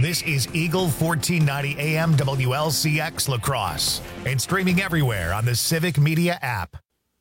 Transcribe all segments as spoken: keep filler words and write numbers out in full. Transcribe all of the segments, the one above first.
This is Eagle fourteen ninety A M W L C X La Crosse and streaming everywhere on the Civic Media app.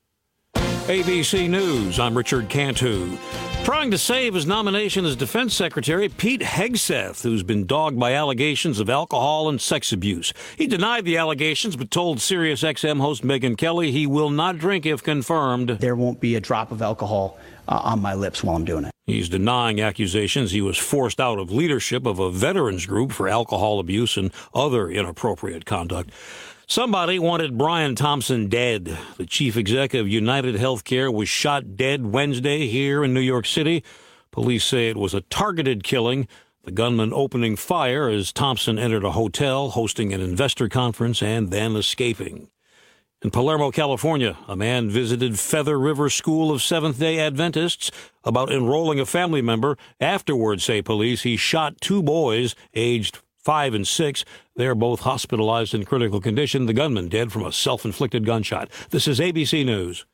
A B C News, I'm Richard Cantu. Trying to save his nomination as Defense Secretary, Pete Hegseth, who's been dogged by allegations of alcohol and sex abuse. He denied the allegations, but told Sirius X M host Megyn Kelly he will not drink if confirmed. There won't be a drop of alcohol uh, on my lips while I'm doing it. He's denying accusations he was forced out of leadership of a veterans group for alcohol abuse and other inappropriate conduct. Somebody wanted Brian Thompson dead. The chief executive of United Healthcare was shot dead Wednesday here in New York City. Police say it was a targeted killing, the gunman opening fire as Thompson entered a hotel, hosting an investor conference, and then escaping. In Palermo, California, a man visited Feather River School of Seventh-day Adventists about enrolling a family member. Afterwards, say police, he shot two boys aged five and six. They're both hospitalized in critical condition. The gunman dead from a self-inflicted gunshot. This is A B C News.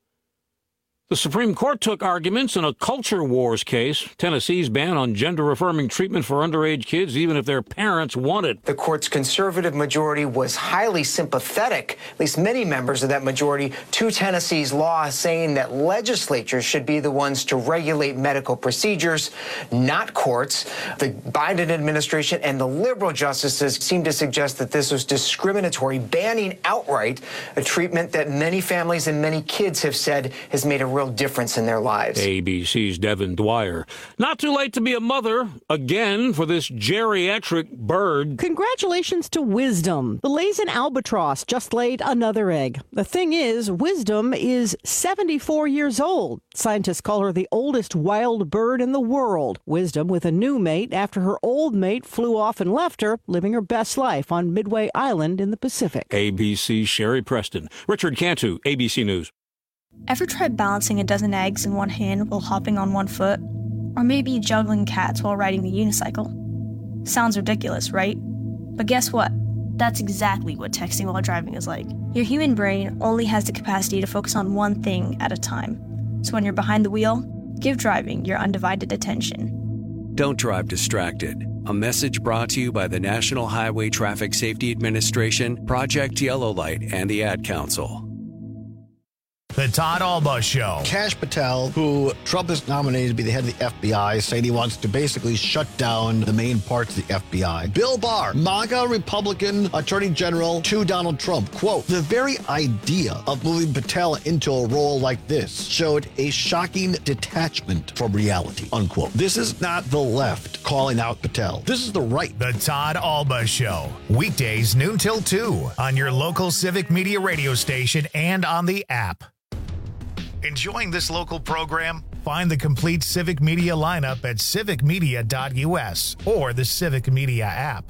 The Supreme Court took arguments in a culture wars case, Tennessee's ban on gender-affirming treatment for underage kids, even if their parents want it. The court's conservative majority was highly sympathetic, at least many members of that majority, to Tennessee's law, saying that legislatures should be the ones to regulate medical procedures, not courts. The Biden administration and the liberal justices seem to suggest that this was discriminatory, banning outright a treatment that many families and many kids have said has made a real difference in their lives. A B C's Devin Dwyer. Not too late to be a mother again for this geriatric bird. Congratulations to Wisdom. The Laysan albatross just laid another egg. The thing is, Wisdom is seventy-four years old. Scientists call her the oldest wild bird in the world. Wisdom with a new mate after her old mate flew off and left her, living her best life on Midway Island in the Pacific. A B C's Sherry Preston. Richard Cantu, A B C News. Ever tried balancing a dozen eggs in one hand while hopping on one foot? Or maybe juggling cats while riding the unicycle? Sounds ridiculous, right? But guess what? That's exactly what texting while driving is like. Your human brain only has the capacity to focus on one thing at a time. So when you're behind the wheel, give driving your undivided attention. Don't drive distracted. A message brought to you by the National Highway Traffic Safety Administration, Project Yellow Light, and the Ad Council. The Todd Alba Show. Kash Patel, who Trump has nominated to be the head of the F B I, saying he wants to basically shut down the main parts of the F B I. Bill Barr, MAGA Republican Attorney General to Donald Trump. Quote, the very idea of moving Patel into a role like this showed a shocking detachment from reality, unquote. This is not the left calling out Patel. This is the right. The Todd Alba Show. Weekdays noon till two on your local Civic Media radio station and on the app. Enjoying this local program? Find the complete Civic Media lineup at civic media dot u s or the Civic Media app.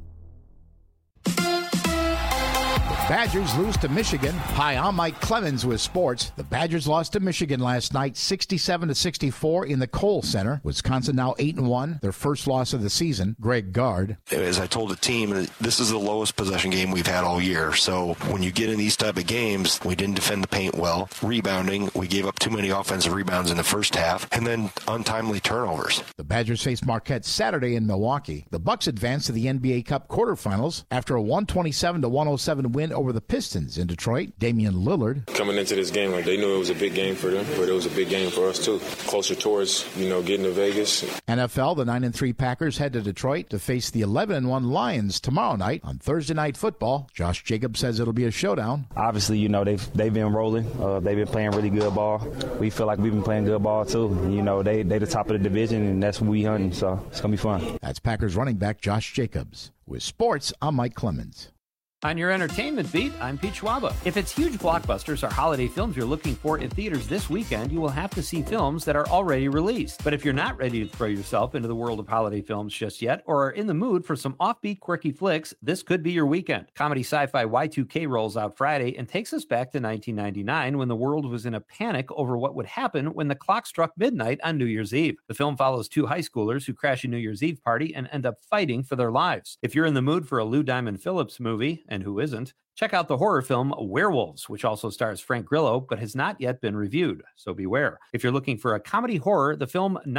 Badgers lose to Michigan. Hi, I'm Mike Clemens with sports. The Badgers lost to Michigan last night, sixty-seven to sixty-four in the Kohl Center. Wisconsin now eight and one, their first loss of the season. Greg Gard. As I told the team, this is the lowest possession game we've had all year. So when you get in these type of games, we didn't defend the paint well. Rebounding, we gave up too many offensive rebounds in the first half, and then untimely turnovers. The Badgers face Marquette Saturday in Milwaukee. The Bucks advance to the N B A Cup quarterfinals after a one twenty-seven to one oh seven win over the Pistons in Detroit. Damian Lillard. Coming into this game, like they knew it was a big game for them, but it was a big game for us too. Closer towards, you know, getting to Vegas. N F L, the nine and three Packers head to Detroit to face the eleven and one Lions tomorrow night on Thursday Night Football. Josh Jacobs says it'll be a showdown. Obviously, you know, they've they've been rolling. Uh, they've been playing really good ball. We feel like we've been playing good ball too. You know, they they the top of the division, and that's what we hunting. So it's gonna be fun. That's Packers running back Josh Jacobs. With sports, I'm Mike Clemens. On your entertainment beat, I'm Pete Schwaba. If it's huge blockbusters or holiday films you're looking for in theaters this weekend, you will have to see films that are already released. But if you're not ready to throw yourself into the world of holiday films just yet, or are in the mood for some offbeat, quirky flicks, this could be your weekend. Comedy sci-fi Y two K rolls out Friday and takes us back to nineteen ninety-nine when the world was in a panic over what would happen when the clock struck midnight on New Year's Eve. The film follows two high schoolers who crash a New Year's Eve party and end up fighting for their lives. If you're in the mood for a Lou Diamond Phillips movie, and who isn't, check out the horror film Werewolves, which also stars Frank Grillo, but has not yet been reviewed, so beware. If you're looking for a comedy horror, the film Night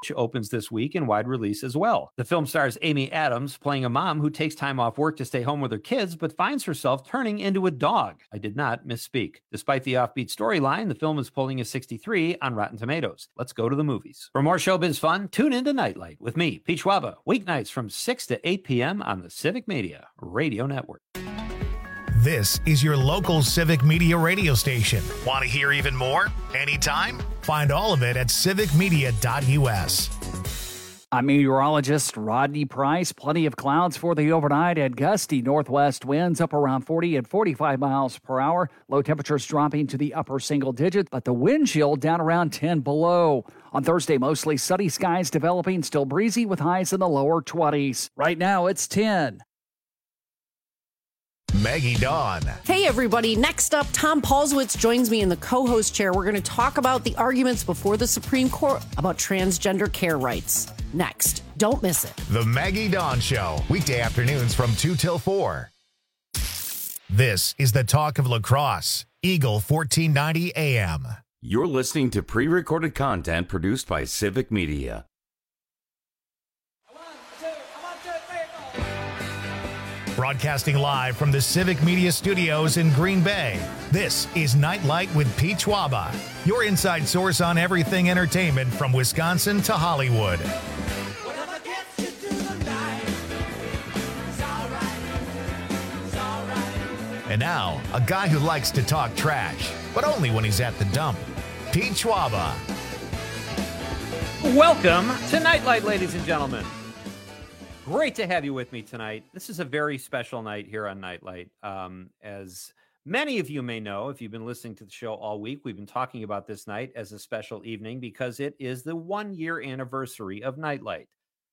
opens this week in wide release as well. The film stars Amy Adams playing a mom who takes time off work to stay home with her kids, but finds herself turning into a dog. I did not misspeak. Despite the offbeat storyline, the film is pulling a sixty-three on Rotten Tomatoes. Let's go to the movies. For more showbiz fun, tune into Nightlight with me, Pete Schwaba, weeknights from six to eight p.m. on the Civic Media Radio Network. This is your local Civic Media radio station. Want to hear even more? Anytime? Find all of it at civic media dot u s. I'm meteorologist Rodney Price. Plenty of clouds for the overnight and gusty northwest winds up around forty and forty-five miles per hour. Low temperatures dropping to the upper single digits, but the wind chill down around ten below. On Thursday, mostly sunny skies developing, still breezy with highs in the lower twenties. Right now, it's ten. Maggie Dawn. Hey, everybody. Next up, Tom Paulswitz joins me in the co-host chair. We're going to talk about the arguments before the Supreme Court about transgender care rights. Next. Don't miss it. The Maggie Dawn Show. Weekday afternoons from two till four. This is the talk of lacrosse. Eagle fourteen ninety A M. You're listening to pre-recorded content produced by Civic Media. Broadcasting live from the Civic Media Studios in Green Bay, this is Nightlight with Pete Schwaba, your inside source on everything entertainment from Wisconsin to Hollywood. And now, a guy who likes to talk trash, but only when he's at the dump, Pete Schwaba. Welcome to Nightlight, ladies and gentlemen. Great to have you with me tonight. This is a very special night here on Nightlight. Um, as many of you may know, if you've been listening to the show all week, we've been talking about this night as a special evening because it is the one-year anniversary of Nightlight.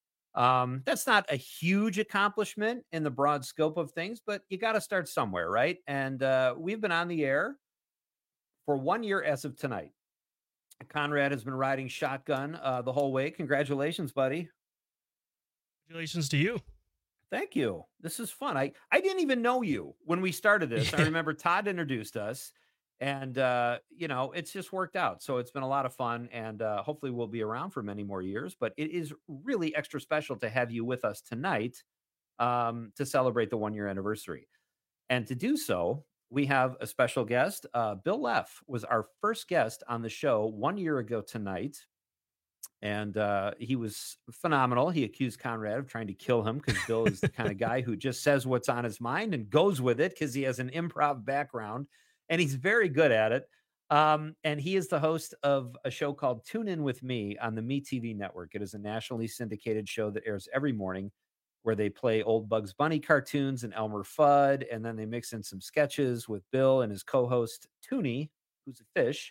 Um, that's not a huge accomplishment in the broad scope of things, but you got to start somewhere, right? And uh, we've been on the air for one year as of tonight. Conrad has been riding shotgun uh, the whole way. Congratulations, buddy. Congratulations to you. Thank you. This is fun. I, I didn't even know you when we started this. Yeah. I remember Todd introduced us, and, uh, you know, it's just worked out. So it's been a lot of fun, and uh, hopefully we'll be around for many more years. But it is really extra special to have you with us tonight um, to celebrate the one-year anniversary. And to do so, we have a special guest. Uh, Bill Leff was our first guest on the show one year ago tonight. And uh, he was phenomenal. He accused Conrad of trying to kill him because Bill is the kind of guy who just says what's on his mind and goes with it because he has an improv background and he's very good at it. Um, and he is the host of a show called Tune In With Me on the MeTV network. It is a nationally syndicated show that airs every morning where they play old Bugs Bunny cartoons and Elmer Fudd, and then they mix in some sketches with Bill and his co-host Toonie, who's a fish.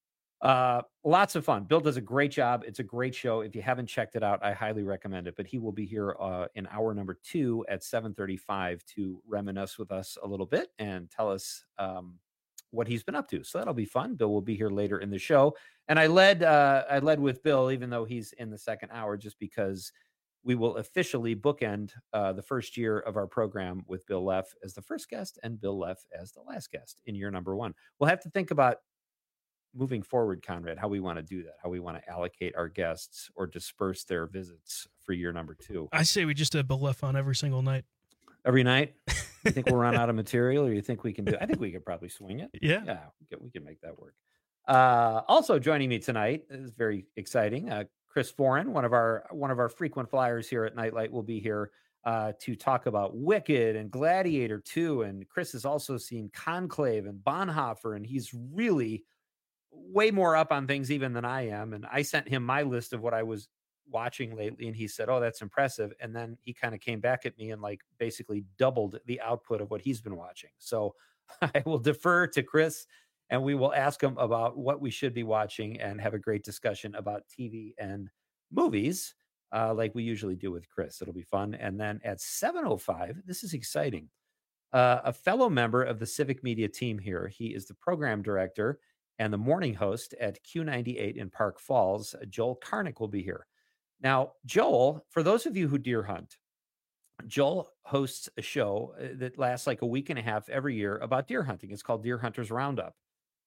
Uh, lots of fun. Bill does a great job. It's a great show. If you haven't checked it out, I highly recommend it. But he will be here uh, in hour number two at seven thirty-five to reminisce with us a little bit and tell us um, what he's been up to. So that'll be fun. Bill will be here later in the show. And I led, uh, I led with Bill, even though he's in the second hour, just because we will officially bookend uh, the first year of our program with Bill Leff as the first guest and Bill Leff as the last guest in year number one. We'll have to think about moving forward, Conrad, how we want to do that, how we want to allocate our guests or disperse their visits for year number two. I say we just have Bill Leff on every single night. Every night? You think we'll run out of material, or you think we can do? I think we could probably swing it. Yeah, yeah, we can, we can make that work. Uh, also joining me tonight is very exciting. Uh, Chris Foran, one of our one of our frequent flyers here at Nightlight, will be here uh, to talk about Wicked and Gladiator two. And Chris has also seen Conclave and Bonhoeffer, and he's really way more up on things even than I am. And I sent him my list of what I was watching lately, and he said, oh, that's impressive. And then he kind of came back at me and like basically doubled the output of what he's been watching. So I will defer to Chris and we will ask him about what we should be watching and have a great discussion about T V and movies uh, like we usually do with Chris. It'll be fun. And then at seven oh five, this is exciting. Uh, a fellow member of the Civic Media team here, he is the program director and the morning host at Q ninety-eight in Park Falls. Joel Karnick will be here. Now, Joel, for those of you who deer hunt, Joel hosts a show that lasts like a week and a half every year about deer hunting. It's called Deer Hunters Roundup.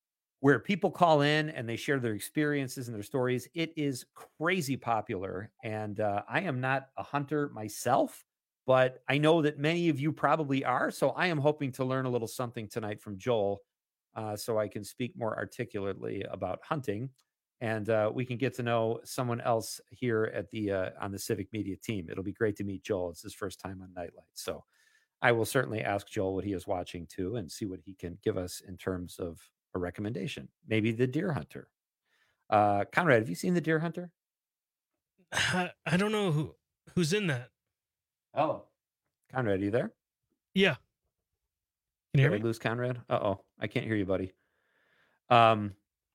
where people call in and they share their experiences and their stories. It is crazy popular. And uh, I am not a hunter myself, but I know that many of you probably are. So I am hoping to learn a little something tonight from Joel uh, so I can speak more articulately about hunting. And uh, we can get to know someone else here at the uh, on the Civic Media team. It'll be great to meet Joel. It's his first time on Nightlight. So I will certainly ask Joel what he is watching too and see what he can give us in terms of a recommendation. Maybe The Deer Hunter. Uh, Conrad, have you seen The Deer Hunter? I, I don't know who who's in that. Oh, Conrad, are you there? Yeah. Can you hear Did I me? lose Conrad? Uh-oh. I can't hear you, buddy. Um.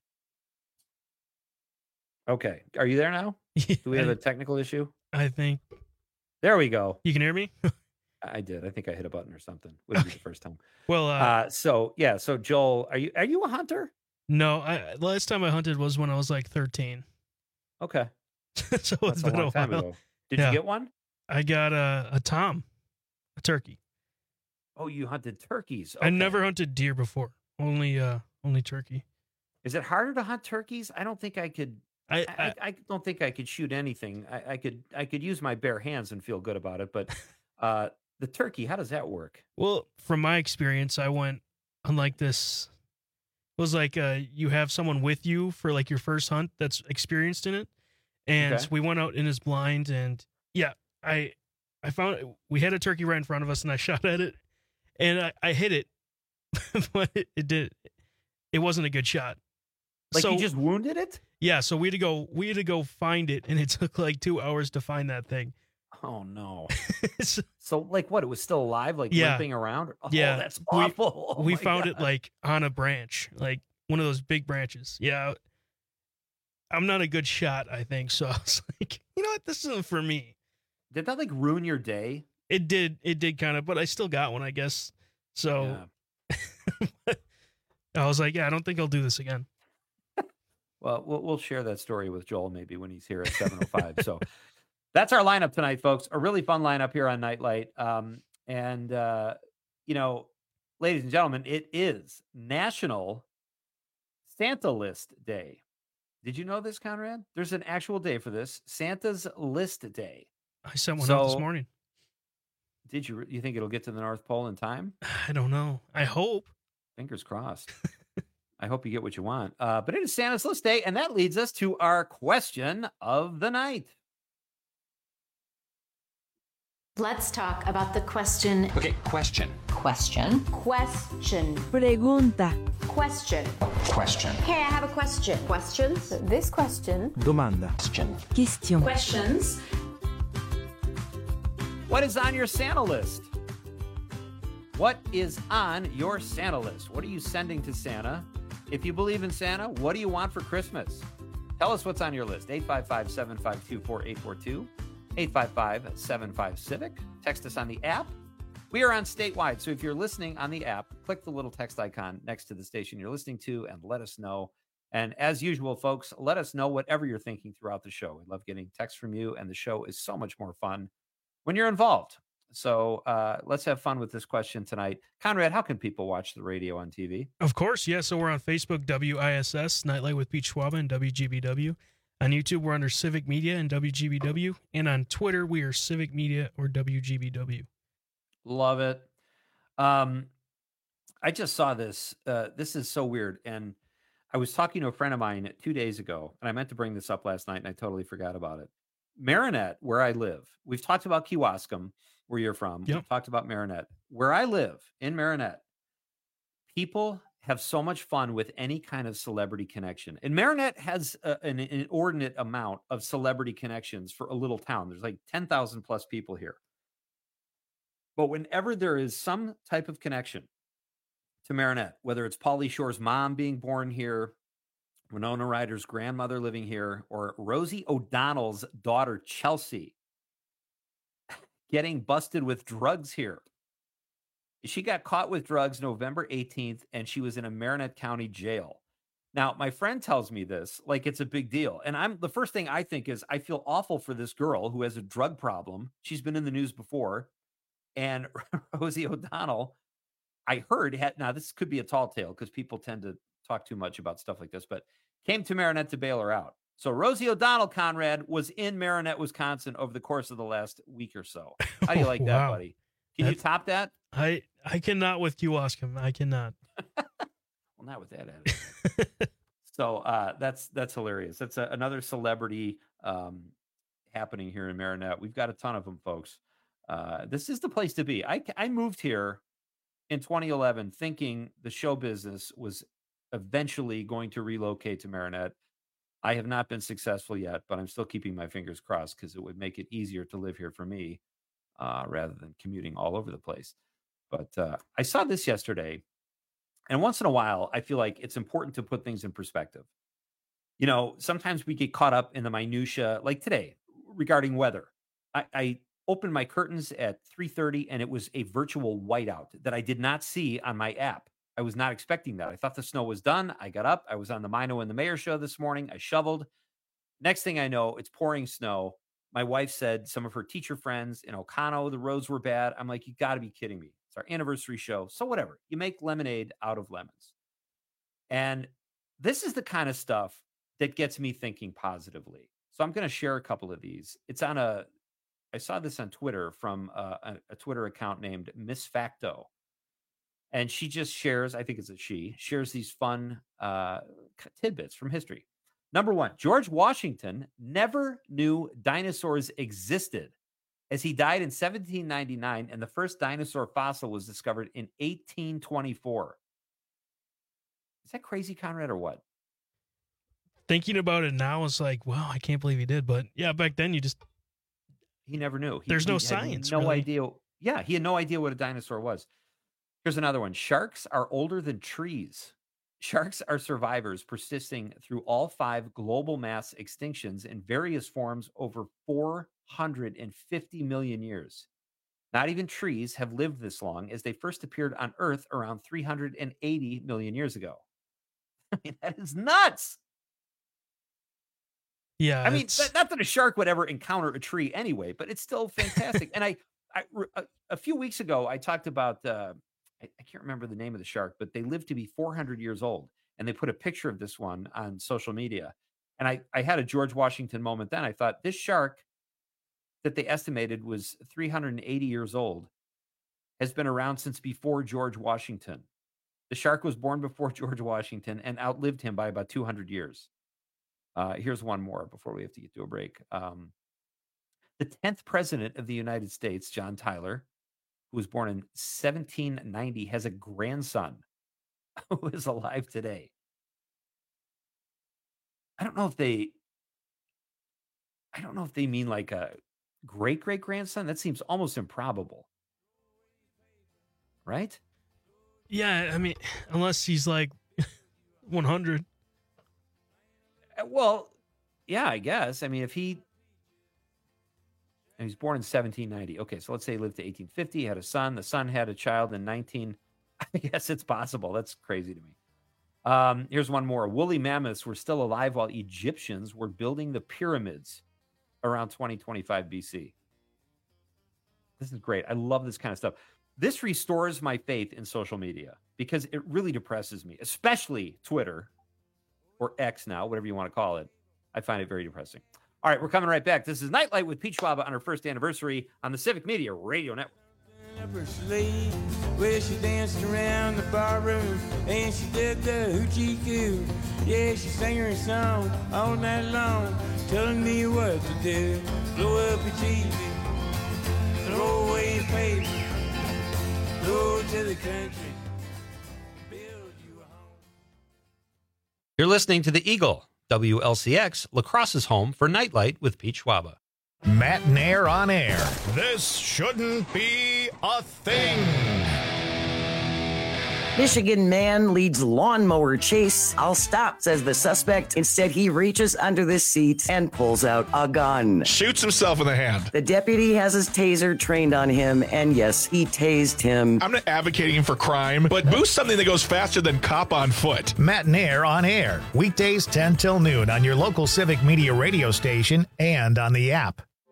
Okay. Are you there now? Do we have a technical issue? I think. There we go. You can hear me? I did. I think I hit a button or something. Wouldn't be the first time. Well, uh, uh, so yeah. So Joel, are you are you a hunter? No, I last time I hunted was when I was like thirteen. Okay. So That's it's a been long a time while. ago. Did Yeah. you get one? I got a, a tom, a turkey. Oh, you hunted turkeys. I Okay. never hunted deer before. Only uh only turkey. Is it harder to hunt turkeys? I don't think I could. I I, I, I don't think I could shoot anything. I, I could I could use my bare hands and feel good about it. But uh, the turkey, how does that work? Well, from my experience, I went on like this. It was like uh, you have someone with you for like your first hunt that's experienced in it, and Okay. we went out in his blind, and yeah, I I found we had a turkey right in front of us, and I shot at it, and I, I hit it, but it, it did it wasn't a good shot. Like so you just wounded it? yeah, so we had to go we had to go find it, and it took like two hours to find that thing. Oh no! So- So like what? It was still alive, like Yeah. limping around? Oh, yeah, that's we- awful. Oh, we my found it God. like on a branch, like one of those big branches. Yeah. I'm not a good shot, I think. So I was like, you know what? This isn't for me. Did that like ruin your day? It did. It did kind of, but I still got one, I guess. So I was like, yeah, I don't think I'll do this again. Well, we'll we'll share that story with Joel maybe when he's here at seven oh five. So that's our lineup tonight, folks. A really fun lineup here on Nightlight. Um, and, uh, you know, ladies and gentlemen, it is National Santa List Day. Did you know this, Conrad? There's an actual day for this. Santa's List Day. I sent one out this So- morning. Did you you think it'll get to the North Pole in time? I don't know. I hope. Fingers crossed. I hope you get what you want. Uh, but it is Santa's List Day, and that leads us to our question of the night. Let's talk about the question. Okay, question. Question. Question. Pregunta. Question. Question. Hey, I have a question. Questions? This question. Domanda. Question. Question. Questions. What is on your Santa list? What is on your Santa list? What are you sending to Santa? If you believe in Santa, what do you want for Christmas? Tell us what's on your list. eight five five, seven five two, four eight four two. eight five five, seven five, Civic. Text us on the app. We are on statewide, so if you're listening on the app, click the little text icon next to the station you're listening to and let us know. And as usual, folks, let us know whatever you're thinking throughout the show. We love getting texts from you, and the show is so much more fun when you're involved. So uh, let's have fun with this question tonight. Conrad, how can people watch the radio on T V? Of course, yeah. So we're on Facebook, W I S S, Nightlight with Pete Schwaba and W G B W. On YouTube, we're under Civic Media and W G B W. And on Twitter, we are Civic Media or W G B W. Love it. Um, I just saw this. Uh, this is so weird. And I was talking to a friend of mine two days ago, and I meant to bring this up last night, and I totally forgot about it. Marinette, where I live, we've talked about Kewaskum, where you're from. Yep. We've talked about Marinette. Where I live, in Marinette, people have so much fun with any kind of celebrity connection. And Marinette has a, an inordinate amount of celebrity connections for a little town. There's like ten thousand plus people here. But whenever there is some type of connection to Marinette, whether it's Pauly Shore's mom being born here, Winona Ryder's grandmother living here, or Rosie O'Donnell's daughter, Chelsea, getting busted with drugs here. She got caught with drugs November eighteenth, and she was in a Marinette County jail. Now, my friend tells me this like it's a big deal. And I'm the first thing I think is I feel awful for this girl who has a drug problem. She's been in the news before. And Rosie O'Donnell, I heard, had, now this could be a tall tale because people tend to talk too much about stuff like this, but came to Marinette to bail her out. So Rosie O'Donnell, Conrad, was in Marinette, Wisconsin over the course of the last week or so. How do you like that, Wow. buddy? Can That's- you top that? I I cannot with Kewaskum. I cannot. Well, not with that attitude. So uh, that's that's hilarious. That's a, another celebrity um, happening here in Marinette. We've got a ton of them, folks. Uh, this is the place to be. I, I moved here in twenty eleven thinking the show business was eventually going to relocate to Marinette. I have not been successful yet, but I'm still keeping my fingers crossed because it would make it easier to live here for me uh, rather than commuting all over the place. But uh, I saw this yesterday. And once in a while, I feel like it's important to put things in perspective. You know, sometimes we get caught up in the minutia, like today, regarding weather. I, I opened my curtains at three thirty, and it was a virtual whiteout that I did not see on my app. I was not expecting that. I thought the snow was done. I got up. I was on the Mino and the Mayor show this morning. I shoveled. Next thing I know, it's pouring snow. My wife said some of her teacher friends in Ocano, the roads were bad. I'm like, you got to be kidding me. It's our anniversary show. So whatever. You make lemonade out of lemons. And this is the kind of stuff that gets me thinking positively. So I'm going to share a couple of these. It's on a, I saw this on Twitter from a, a, a Twitter account named Miss Facto. And she just shares, I think it's a she, shares these fun uh, tidbits from history. Number one, George Washington never knew dinosaurs existed, as he died in seventeen ninety-nine, and the first dinosaur fossil was discovered in eighteen twenty-four. Is that crazy, Conrad, or what? Thinking about it now, it's like, wow, I can't believe he did. But yeah, back then you just He never knew. He, There's no he had science, No really. idea. Yeah, he had no idea what a dinosaur was. Here's another one. Sharks are older than trees. Sharks are survivors persisting through all five global mass extinctions in various forms over four hundred fifty million years. Not even trees have lived this long, as they first appeared on Earth around three hundred eighty million years ago. I mean, that is nuts. yeah. I mean, it's- th- not that a shark would ever encounter a tree anyway, but it's still fantastic. and I, I, a, a few weeks ago, I talked about, uh, I, I can't remember the name of the shark, but they live to be four hundred years old. And they put a picture of this one on social media. And I, I had a George Washington moment then. I thought, this shark that they estimated was three hundred eighty years old has been around since before George Washington. The shark was born before George Washington and outlived him by about two hundred years. Uh, here's one more before we have to get to a break. Um, the tenth president of the United States, John Tyler, who was born in seventeen ninety, has a grandson who is alive today. I don't know if they, I don't know if they mean like a great great grandson. That seems almost improbable, right? yeah, I mean, unless he's like one hundred. Uh, Well, yeah, I guess. I mean, if he, and he's born in seventeen ninety. Okay, so let's say he lived to eighteen fifty, had a son. The son had a child in nineteen. I guess it's possible. That's crazy to me. Um, here's one more. Woolly mammoths were still alive while Egyptians were building the pyramids around twenty twenty-five B C. This is great. I love this kind of stuff. This restores my faith in social media because it really depresses me, especially Twitter or X now, whatever you want to call it. I find it very depressing. All right, we're coming right back. This is Nightlight with Pete Schwab on her first anniversary on the Civic Media Radio Network. Up her sleeve, where she danced around the barroom, and she did the hoochie coo. Yeah, she sang her song all night long, telling me what to do. Blow up your T V, throw away your paper, go to the country, build you a home. You're listening to the Eagle, W L C X, La Crosse's home for Nightlight with Pete Schwab. Matt Nair on air. This shouldn't be a thing. Michigan man leads lawnmower chase. I'll stop, says the suspect. Instead, he reaches under the seat and pulls out a gun. Shoots himself in the hand. The deputy has his taser trained on him, and yes, he tased him. I'm not advocating for crime, but boost something that goes faster than cop on foot. Matt Nair on air. Weekdays ten till noon on your local Civic Media radio station and on the app.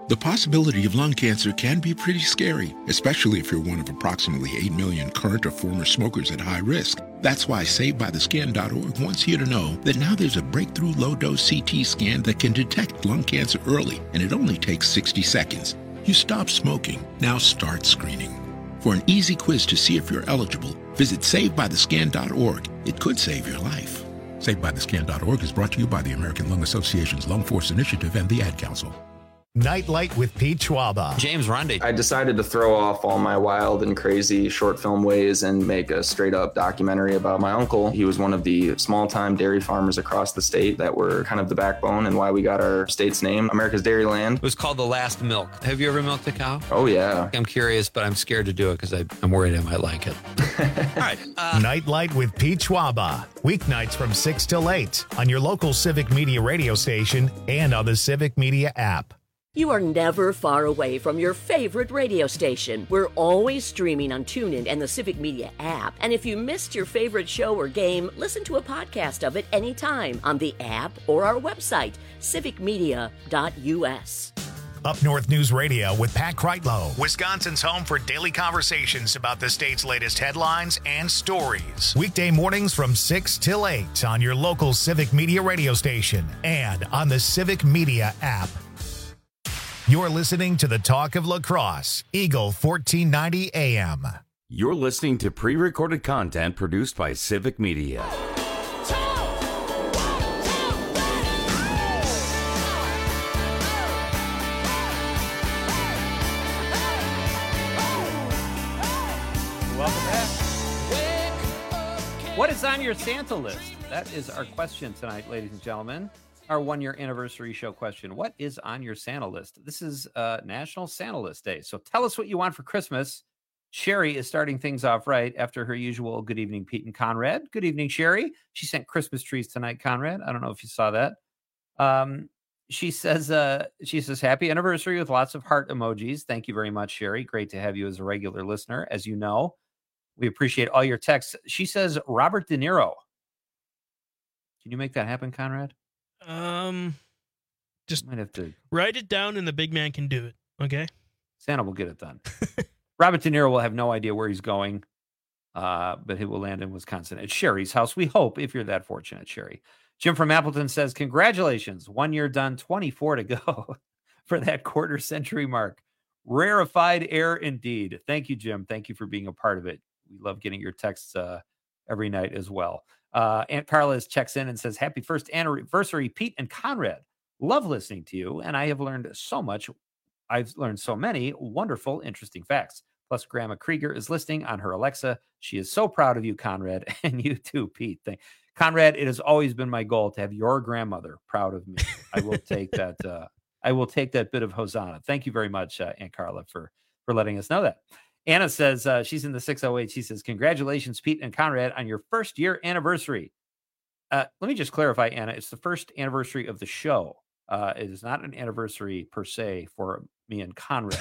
The possibility of lung cancer can be pretty scary, especially if you're one of approximately eight million current or former smokers at high risk. That's why Saved By The Scan dot org wants you to know that now there's a breakthrough low-dose C T scan that can detect lung cancer early, and it only takes sixty seconds. You stop smoking, now start screening. For an easy quiz to see if you're eligible, visit Saved By The Scan dot org. It could save your life. Saved By The Scan dot org is brought to you by the American Lung Association's Lung Force Initiative and the Ad Council. Nightlight with Pete Schwaba. James Runde. I decided to throw off all my wild and crazy short film ways and make a straight up documentary about my uncle. He was one of the small time dairy farmers across the state that were kind of the backbone and why we got our state's name, America's Dairyland. It was called The Last Milk. Have you ever milked a cow? Oh, yeah. I'm curious, but I'm scared to do it because I'm worried I might like it. All right. Uh, Nightlight with Pete Schwaba. Weeknights from six till eight on your local Civic Media radio station and on the Civic Media app. You are never far away from your favorite radio station. We're always streaming on TuneIn and the Civic Media app. And if you missed your favorite show or game, listen to a podcast of it anytime on the app or our website, civic media dot u s. Up North News Radio with Pat Kreitlow, Wisconsin's home for daily conversations about the state's latest headlines and stories. Weekday mornings from six till eight on your local Civic Media radio station and on the Civic Media app. You're listening to the Talk of La Crosse, Eagle fourteen ninety A M. You're listening to pre-recorded content produced by Civic Media. Welcome back. What is on your Santa list? That is our question tonight, ladies and gentlemen. Our one-year anniversary show question. What is on your Santa list? This is uh, National Santa List Day. So tell us what you want for Christmas. Sherry is starting things off right after her usual good evening, Pete and Conrad. Good evening, Sherry. She sent Christmas trees tonight, Conrad. I don't know if you saw that. Um, she says, uh, she says, happy anniversary with lots of heart emojis. Thank you very much, Sherry. Great to have you as a regular listener. As you know, we appreciate all your texts. She says, Robert De Niro. Can you make that happen, Conrad? Um, just might have to write it down and the big man can do it. Okay. Santa will get it done. Robert De Niro will have no idea where he's going, uh, but he will land in Wisconsin at Sherry's house. We hope, if you're that fortunate, Sherry. Jim from Appleton says, congratulations. One year done, twenty-four to go for that quarter century mark. Rarefied air indeed. Thank you, Jim. Thank you for being a part of it. We love getting your texts uh, every night as well. Uh, Aunt Carla checks in and says, happy first anniversary, Pete and Conrad. Love listening to you, and I have learned so much. I've learned so many wonderful, interesting facts. Plus, Grandma Krieger is listening on her Alexa. She is so proud of you, Conrad, and you too, Pete. Thank Conrad, it has always been my goal to have your grandmother proud of me. I will take that. Uh, I will take that bit of Hosanna. Thank you very much, uh, Aunt Carla, for, for letting us know that. Anna says, uh, she's in the six oh eight. She says, congratulations, Pete and Conrad, on your first year anniversary. Uh, let me just clarify, Anna. It's the first anniversary of the show. Uh, it is not an anniversary per se for me and Conrad.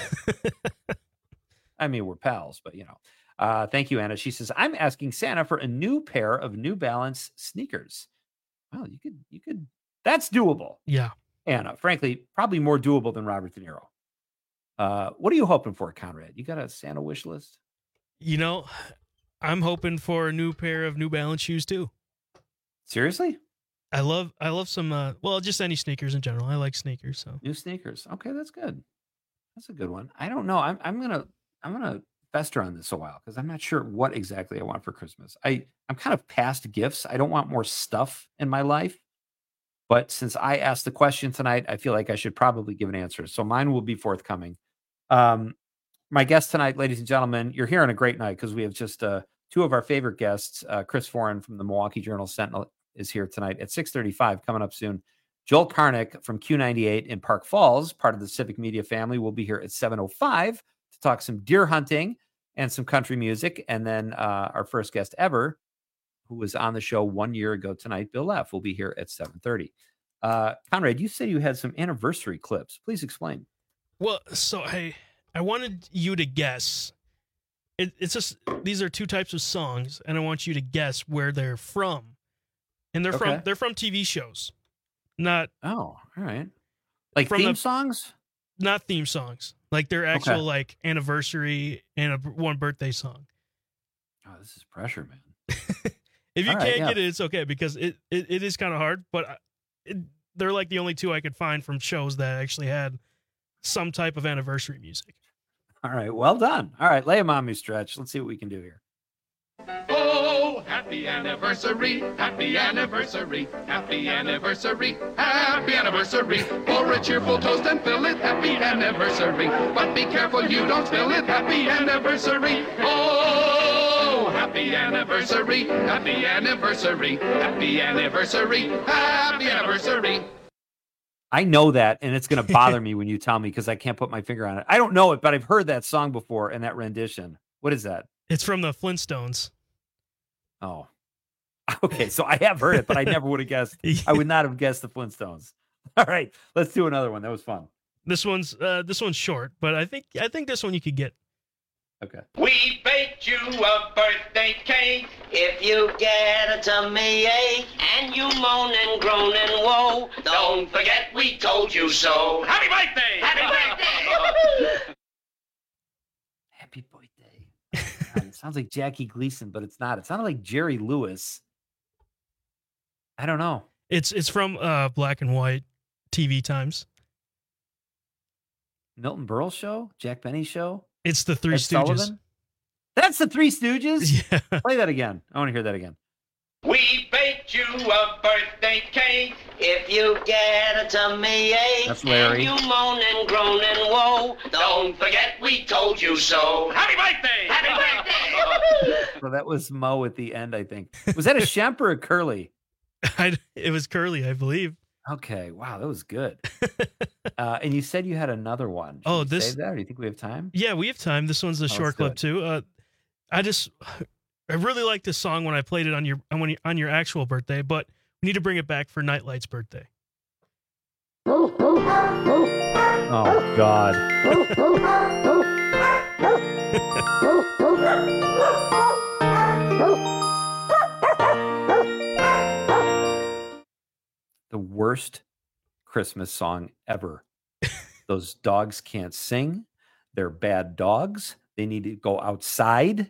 I mean, we're pals, but you know. Uh, thank you, Anna. She says, I'm asking Santa for a new pair of New Balance sneakers. Well, you could, you could, that's doable. Yeah. Anna, frankly, probably more doable than Robert De Niro. Uh, what are you hoping for, Conrad? You got a Santa wish list? You know, I'm hoping for a new pair of New Balance shoes too. Seriously? I love, I love some, uh, well, just any sneakers in general. I like sneakers. So new sneakers. Okay. That's good. That's a good one. I don't know. I'm, I'm going to, I'm going to fester on this a while because I'm not sure what exactly I want for Christmas. I, I'm kind of past gifts. I don't want more stuff in my life. But since I asked the question tonight, I feel like I should probably give an answer. So mine will be forthcoming. Um, my guest tonight, ladies and gentlemen, you're here on a great night because we have just uh, two of our favorite guests. Uh, Chris Foran from the Milwaukee Journal Sentinel is here tonight at six thirty-five, coming up soon. Joel Karnick from Q ninety-eight in Park Falls, part of the Civic Media family, will be here at seven oh five to talk some deer hunting and some country music. And then uh, our first guest ever, who was on the show one year ago tonight, Bill F., will be here at seven thirty. Uh, Conrad, you said you had some anniversary clips. Please explain. Well, so I I wanted you to guess. It, it's just these are two types of songs, and I want you to guess where they're from. And they're Okay. from they're from T V shows, not Oh, all right. Like From theme the- songs? not theme songs. Like their actual Okay. like anniversary and a one birthday song. Oh, this is pressure, man. If you All can't right, yeah. get it, it's okay because it, it, it is kind of hard, but I- it, they're like the only two I could find from shows that actually had some type of anniversary music. All right, well done. All right, lay them on me, Stretch. Let's see what we can do here. Oh, happy anniversary, happy anniversary, happy anniversary, happy anniversary. Pour a cheerful toast and fill it, happy anniversary. But be careful you don't spill it, happy anniversary. Oh, happy anniversary, happy anniversary, happy anniversary, happy anniversary. I know that, and it's going to bother me when you tell me because I can't put my finger on it. I don't know it, but I've heard that song before and that rendition. What is that? It's from the Flintstones. Oh, okay. So I have heard it, but I never would have guessed. I would not have guessed the Flintstones. All right, let's do another one. That was fun. This one's uh, this one's short, but I think I think this one you could get. Okay. We baked you a birthday cake. If you get a tummy ache and you moan and groan and woe, don't forget we told you so. Happy birthday! Happy birthday! Happy birthday. God, it sounds like Jackie Gleason, but it's not. It sounded like Jerry Lewis. I don't know. It's it's from uh, Black and White T V times. Milton Berle show? Jack Benny show? It's the Three Ed Stooges. Sullivan? That's the Three Stooges? Yeah. Play that again. I want to hear that again. We baked you a birthday cake. If you get a tummy ache That's Larry. and you moan and groan and woe, don't forget we told you so. Happy birthday! Happy birthday! So that was Mo at the end, I think. Was that a Shemp or a Curly? I, it was Curly, I believe. Okay. Wow, that was good. uh, and you said you had another one. Should Oh, we this- save that, or do you think we have time? Yeah, we have time. This one's a Oh, short let's do clip it. too. Uh, I just I really like this song when I played it on your on your, on your actual birthday, but we need to bring it back for Nightlight's birthday. Oh, God. The worst Christmas song ever. Those dogs can't sing. They're bad dogs. They need to go outside.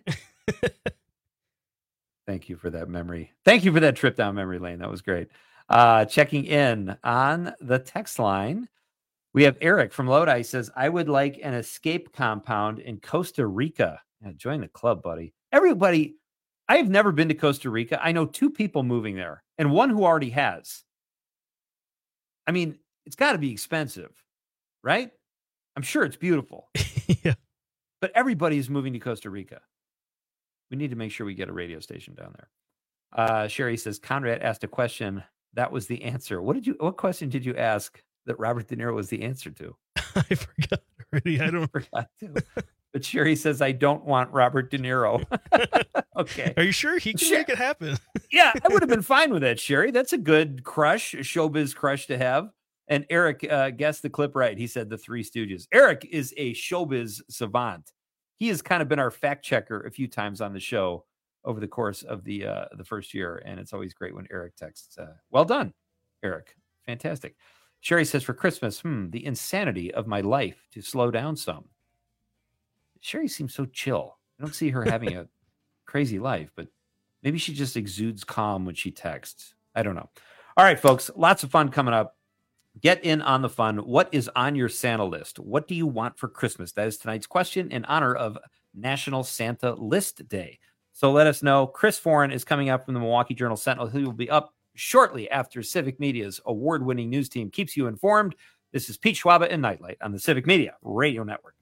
Thank you for that memory. Thank you for that trip down memory lane. That was great. Uh, checking in on the text line. We have Eric from Lodi. He says, I would like an escape compound in Costa Rica. Yeah, join the club, buddy. Everybody, I have never been to Costa Rica. I know two people moving there and one who already has. I mean, it's got to be expensive, right? I'm sure it's beautiful. Yeah. But everybody's moving to Costa Rica. We need to make sure we get a radio station down there. Uh, Sherry says, Conrad asked a question. That was the answer. What did you, what question did you ask that Robert De Niro was the answer to? I forgot already. I don't forgot to. But Sherry says, I don't want Robert De Niro. Okay. Are you sure he can Sure. make it happen? Yeah, I would have been fine with that, Sherry. That's a good crush, a showbiz crush to have. And Eric uh, guessed the clip right. He said the Three Stooges. Eric is a showbiz savant. He has kind of been our fact checker a few times on the show over the course of the uh, the first year. And it's always great when Eric texts. Uh, well done, Eric. Fantastic. Sherry says, for Christmas, hmm, the insanity of my life to slow down some. Sherry seems so chill. I don't see her having a crazy life, but maybe she just exudes calm when she texts. I don't know. All right, folks, lots of fun coming up. Get in on the fun. What is on your Santa list? What do you want for Christmas? That is tonight's question in honor of National Santa List Day. So let us know. Chris Foran is coming up from the Milwaukee Journal Sentinel. He will be up shortly after Civic Media's award-winning news team keeps you informed. This is Pete Schwaba and Nightlight on the Civic Media Radio Network.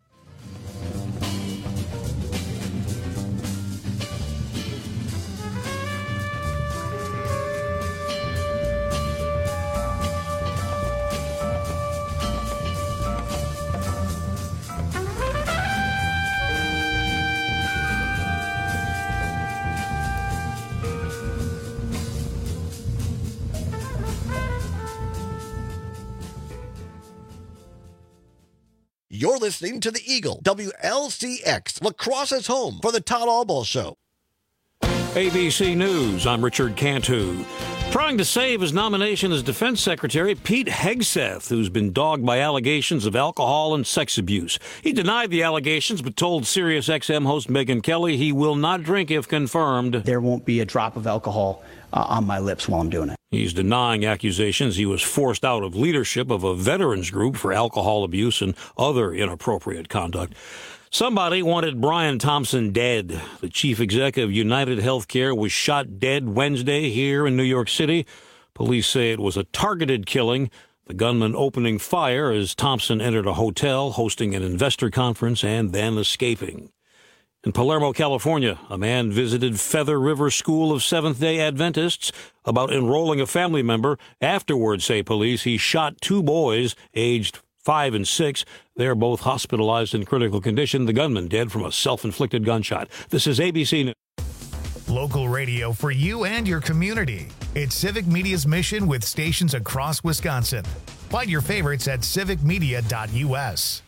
You're listening to the Eagle, W L C X, Lacrosse's home for the Todd Albaugh Show. A B C News, I'm Richard Cantu. Trying to save his nomination as Defense Secretary, Pete Hegseth, who's been dogged by allegations of alcohol and sex abuse. He denied the allegations, but told Sirius X M host Megyn Kelly he will not drink if confirmed. There won't be a drop of alcohol uh, on my lips while I'm doing it. He's denying accusations he was forced out of leadership of a veterans group for alcohol abuse and other inappropriate conduct. Somebody wanted Brian Thompson dead. The chief executive of United Healthcare was shot dead Wednesday here in New York City. Police say it was a targeted killing, the gunman opening fire as Thompson entered a hotel, hosting an investor conference, and then escaping. In Palermo, California, a man visited Feather River School of Seventh-day Adventists about enrolling a family member. Afterwards, say police, he shot two boys aged five and six. They're both hospitalized in critical condition. The gunman dead from a self-inflicted gunshot. This is A B C News. Local radio for you and your community. It's Civic Media's mission with stations across Wisconsin. Find your favorites at civic media dot u s.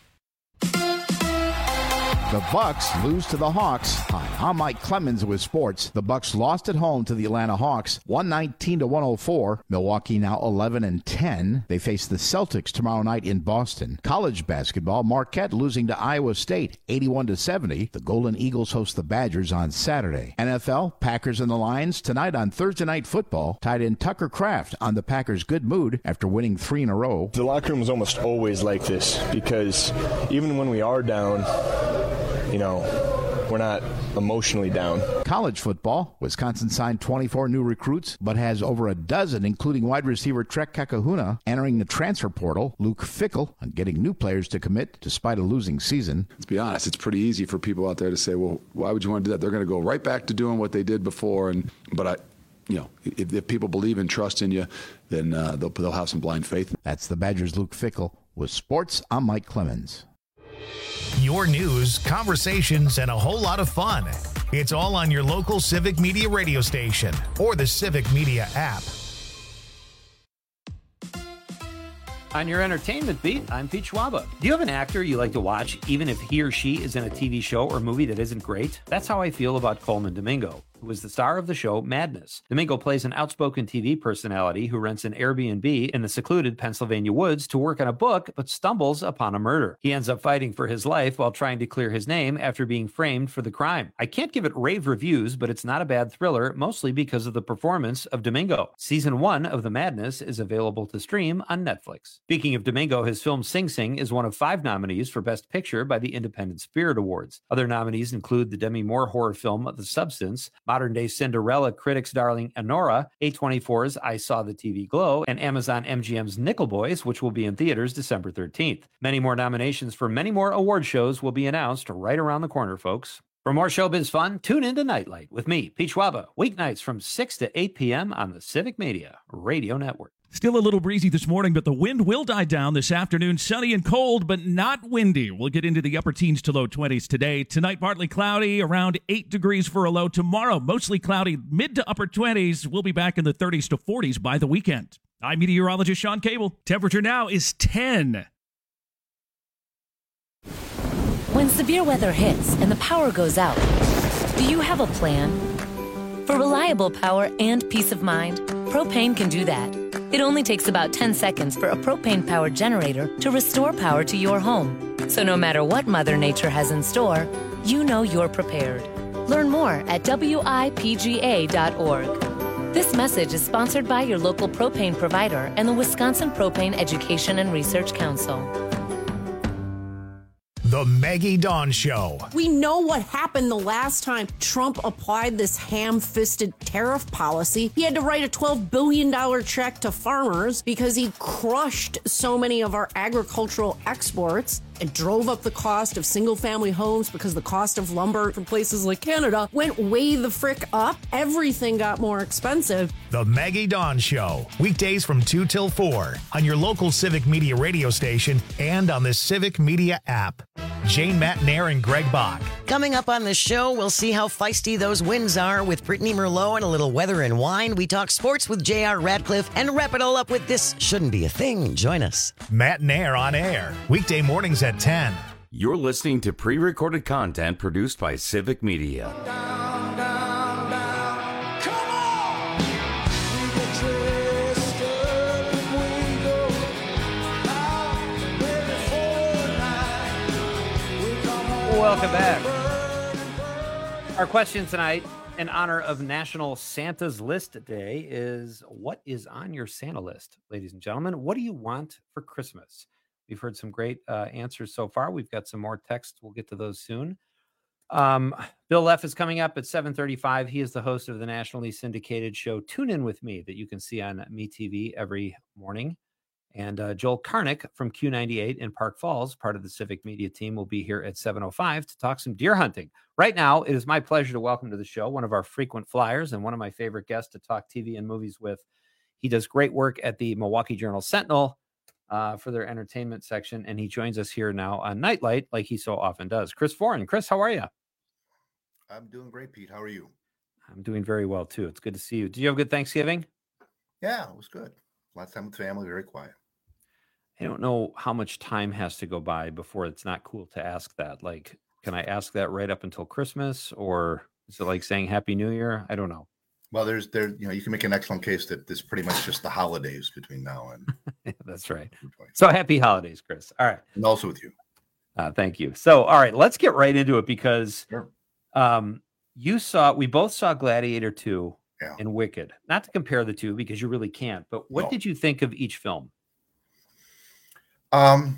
The Bucks lose to the Hawks. Hi, I'm Mike Clemens with sports. The Bucks lost at home to the Atlanta Hawks, one nineteen to one oh four. Milwaukee now eleven and ten. They face the Celtics tomorrow night in Boston. College basketball, Marquette losing to Iowa State, eighty-one to seventy. The Golden Eagles host the Badgers on Saturday. N F L, Packers and the Lions tonight on Thursday Night Football. Tied in Tucker Kraft on the Packers' good mood after winning three in a row. The locker room is almost always like this because even when we are down, you know, we're not emotionally down. College football, Wisconsin signed twenty-four new recruits, but has over a dozen, including wide receiver Trek Kakahuna, entering the transfer portal. Luke Fickell on getting new players to commit despite a losing season. Let's be honest, it's pretty easy for people out there to say, well, why would you want to do that? They're going to go right back to doing what they did before. And But I... You know, if, if people believe and trust in you, then uh, they'll, they'll have some blind faith. That's the Badgers' Luke Fickell. With sports, I'm Mike Clemens. Your news, conversations, and a whole lot of fun. It's all on your local Civic Media radio station or the Civic Media app. On your entertainment beat, I'm Pete Schwaba. Do you have an actor you like to watch, even if he or she is in a T V show or movie that isn't great? That's how I feel about Coleman Domingo, who is the star of the show Madness. Domingo plays an outspoken T V personality who rents an Airbnb in the secluded Pennsylvania woods to work on a book, but stumbles upon a murder. He ends up fighting for his life while trying to clear his name after being framed for the crime. I can't give it rave reviews, but it's not a bad thriller, mostly because of the performance of Domingo. Season one of The Madness is available to stream on Netflix. Speaking of Domingo, his film Sing Sing is one of five nominees for Best Picture by the Independent Spirit Awards. Other nominees include the Demi Moore horror film The Substance, modern-day Cinderella critics' darling Anora, A twenty-four's I Saw the T V Glow, and Amazon M G M's Nickel Boys, which will be in theaters December thirteenth. Many more nominations for many more award shows will be announced right around the corner, folks. For more showbiz fun, tune into Nightlight with me, Pete Schwaba, weeknights from six to eight p.m. on the Civic Media Radio Network. Still a little breezy this morning, but the wind will die down this afternoon. Sunny and cold, but not windy. We'll get into the upper teens to low twenties today. Tonight, partly cloudy, around eight degrees for a low. Tomorrow, mostly cloudy, mid to upper twenties. We'll be back in the thirties to forties by the weekend. I'm meteorologist Sean Cable. Temperature now is ten. When severe weather hits and the power goes out, do you have a plan? For reliable power and peace of mind, Propane can do that. It only takes about ten seconds for a propane-powered generator to restore power to your home. So no matter what Mother Nature has in store, you know you're prepared. Learn more at W I P G A dot org. This message is sponsored by your local propane provider and the Wisconsin Propane Education and Research Council. The Maggie Dawn Show. We know what happened the last time Trump applied this ham-fisted tariff policy. He had to write a twelve billion dollars check to farmers because he crushed so many of our agricultural exports and drove up the cost of single-family homes because the cost of lumber from places like Canada went way the frick up. Everything got more expensive. The Maggie Dawn Show. Weekdays from two till four on your local Civic Media radio station and on the Civic Media app. Jane Matnair and Greg Bach. Coming up on the show, we'll see how feisty those winds are with Brittany Merlot and a little weather and wine. We talk sports with J R Radcliffe and wrap it all up with This Shouldn't Be a Thing. Join us. Matnair on air. Weekday mornings at ten. You're listening to pre-recorded content produced by Civic Media. Down, down, down. Come on! We get Welcome back. Our question tonight, in honor of National Santa's List Day, is what is on your Santa list, ladies and gentlemen? What do you want for Christmas? We've heard some great uh, answers so far. We've got some more texts. We'll get to those soon. Um, Bill Leff is coming up at seven thirty-five. He is the host of the nationally syndicated show Tune In With Me that you can see on MeTV every morning. And uh, Joel Karnick from Q ninety-eight in Park Falls, part of the Civic Media team, will be here at seven oh five to talk some deer hunting. Right now, it is my pleasure to welcome to the show one of our frequent flyers and one of my favorite guests to talk T V and movies with. He does great work at the Milwaukee Journal-Sentinel uh, for their entertainment section, and he joins us here now on Nightlight like he so often does. Chris Foran. Chris, how are you? I'm doing great, Pete. How are you? I'm doing very well, too. It's good to see you. Did you have a good Thanksgiving? Yeah, it was good. Lots of time with family, very quiet. I don't know how much time has to go by before it's not cool to ask that. Like, can I ask that right up until Christmas, or is it like saying Happy New Year? I don't know. Well, there's there, you know, you can make an excellent case that this pretty much just the holidays between now and. That's right. So happy holidays, Chris. All right. And also with you. Uh, thank you. So, all right, let's get right into it because sure. um, you saw, we both saw Gladiator two yeah. and Wicked. Not to compare the two because you really can't, but what no. did you think of each film? Um,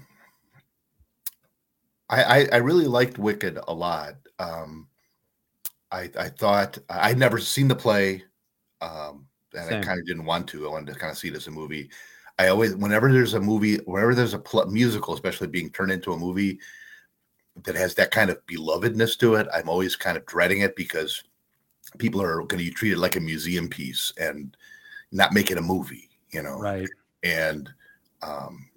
I, I, I really liked Wicked a lot. Um, I, I thought I'd never seen the play, um, and Same. I kind of didn't want to. I wanted to kind of see it as a movie. I always, whenever there's a movie, whenever there's a pl- musical, especially being turned into a movie that has that kind of belovedness to it, I'm always kind of dreading it because people are going to treat it like a museum piece and not make it a movie, you know? Right. And, um,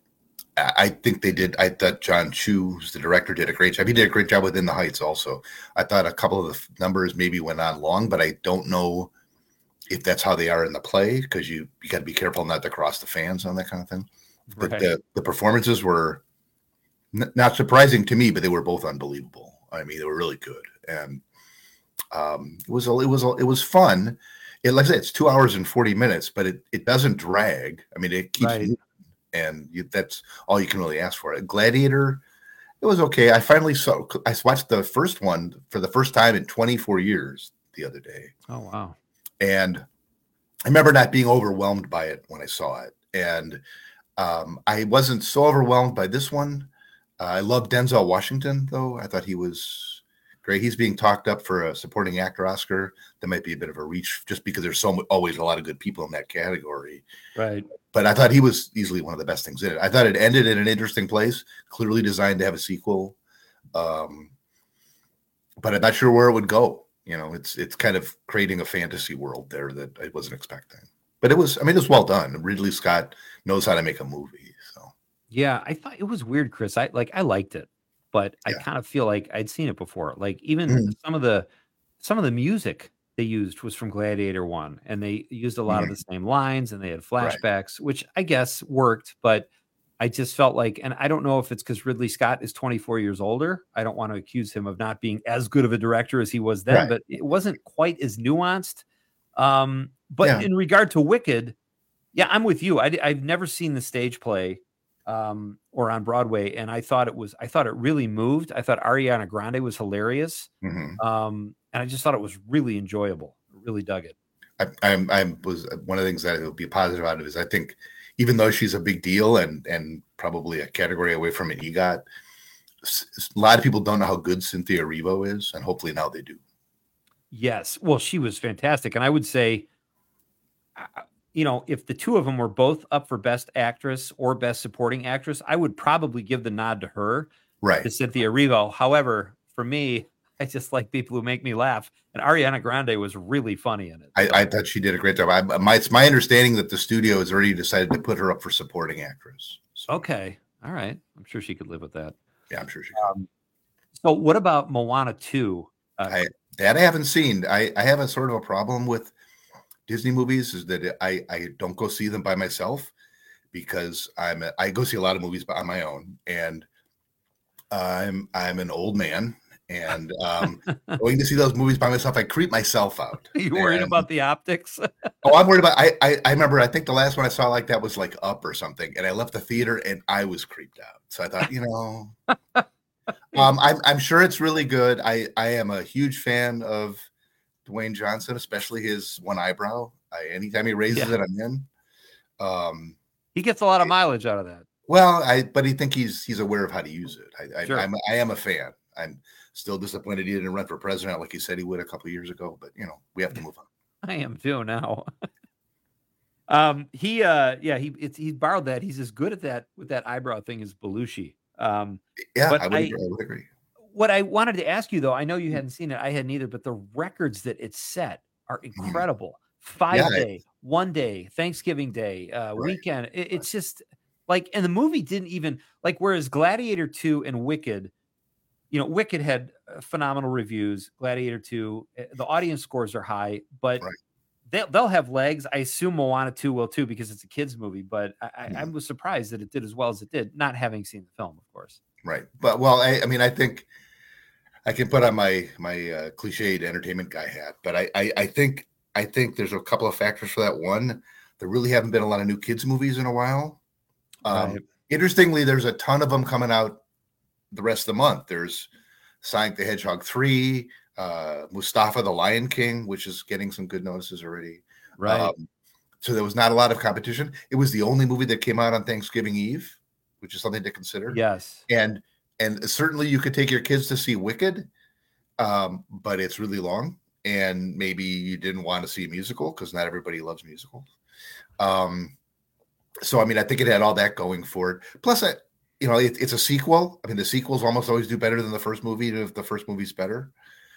I think they did. I thought John Chu, who's the director, did a great job. He did a great job with In the Heights also. I thought a couple of the numbers maybe went on long, but I don't know if that's how they are in the play because you, you got to be careful not to cross the fans on that kind of thing. But right. the, the performances were n- not surprising to me, but they were both unbelievable. I mean, they were really good. And um, it was, a, it was, a, it was fun. It, like I said, it's two hours and forty minutes, but it, it doesn't drag. I mean, it keeps right. And you, that's all you can really ask for. Gladiator, it was okay. I finally saw, I watched the first one for the first time in twenty-four years the other day. Oh, wow. And I remember not being overwhelmed by it when I saw it. And um, I wasn't so overwhelmed by this one. Uh, I love Denzel Washington, though. I thought he was great. He's being talked up for a supporting actor Oscar. That might be a bit of a reach just because there's so always a lot of good people in that category. Right. But I thought he was easily one of the best things in it. I thought it ended in an interesting place, clearly designed to have a sequel. Um, but I'm not sure where it would go. You know, it's it's kind of creating a fantasy world there that I wasn't expecting. But it was, I mean, it was well done. Ridley Scott knows how to make a movie. So yeah, I thought it was weird, Chris. I like I liked it, but yeah. I kind of feel like I'd seen it before. Like even mm. some of the some of the music they used was from Gladiator one, and they used a lot mm-hmm. of the same lines, and they had flashbacks, right. which I guess worked, but I just felt like, and I don't know if it's because Ridley Scott is twenty-four years older. I don't want to accuse him of not being as good of a director as he was then, right. but it wasn't quite as nuanced. Um, but yeah. in regard to Wicked, yeah, I'm with you. I, I've never seen the stage play um, or on Broadway, and I thought it was, I thought it really moved. I thought Ariana Grande was hilarious. Mm-hmm. Um, And I just thought it was really enjoyable. I really dug it. I, I, I was one of the things that would be positive out of it is I think even though she's a big deal and and probably a category away from an EGOT, a lot of people don't know how good Cynthia Erivo is, and hopefully now they do. Yes. Well, she was fantastic. And I would say, you know, if the two of them were both up for Best Actress or Best Supporting Actress, I would probably give the nod to her, right? To Cynthia Erivo. However, for me, I just like people who make me laugh. And Ariana Grande was really funny in it. I, I thought she did a great job. I, my, it's my understanding that the studio has already decided to put her up for supporting actress. So. Okay. All right. I'm sure she could live with that. Yeah, I'm sure she could. Um, so what about Moana two? Uh, I, that I haven't seen. I, I have a sort of a problem with Disney movies is that I, I don't go see them by myself because I'm a, I go see a lot of movies on my own. And I'm I'm an old man. And um, going to see those movies by myself, I creep myself out. Are you worried and, about the optics? oh, I'm worried about. I, I I remember. I think the last one I saw like that was like Up or something, and I left the theater and I was creeped out. So I thought, you know, um, I'm I'm sure it's really good. I I am a huge fan of Dwayne Johnson, especially his one eyebrow. I, anytime he raises Yeah. it, I'm in. Um, He gets a lot of mileage out of that. well, I but I think he's he's aware of how to use it. I I, Sure. I'm, I am a fan. I'm still disappointed he didn't run for president like he said he would a couple of years ago. But you know, we have to move on. I am too now. um, he, uh, yeah, he it's, he borrowed that. He's as good at that with that eyebrow thing as Belushi. Um, Yeah, but I would, I- agree, I would agree. what I wanted to ask you though, I know you hadn't seen it, I hadn't either, but the records that it set are incredible. Five Yeah, I- day, one day, Thanksgiving Day, uh, weekend. It, it's just like, and the movie didn't even like. Whereas Gladiator two and Wicked, you know, Wicked had uh, phenomenal reviews. Gladiator two, uh, the audience scores are high, but they'll they'll have legs. I assume Moana two will too because it's a kids movie. But I, I, I was surprised that it did as well as it did, not having seen the film, of course. Right. But well, I, I mean, I think I can put on my my uh, cliched entertainment guy hat, but I, I I think I think there's a couple of factors for that. One, there really haven't been a lot of new kids movies in a while. Um, Right. Interestingly, there's a ton of them coming out the rest of the month. There's Sonic the Hedgehog three, uh, Mustafa the Lion King, which is getting some good notices already. Right. Um, so there was not a lot of competition. It was the only movie that came out on Thanksgiving Eve, which is something to consider. Yes. And and certainly you could take your kids to see Wicked, um, but it's really long, and maybe you didn't want to see a musical because not everybody loves musicals. Um, so I mean, I think it had all that going for it. Plus, I, you know, it, it's a sequel. I mean, the sequels almost always do better than the first movie, even if the first movie's better,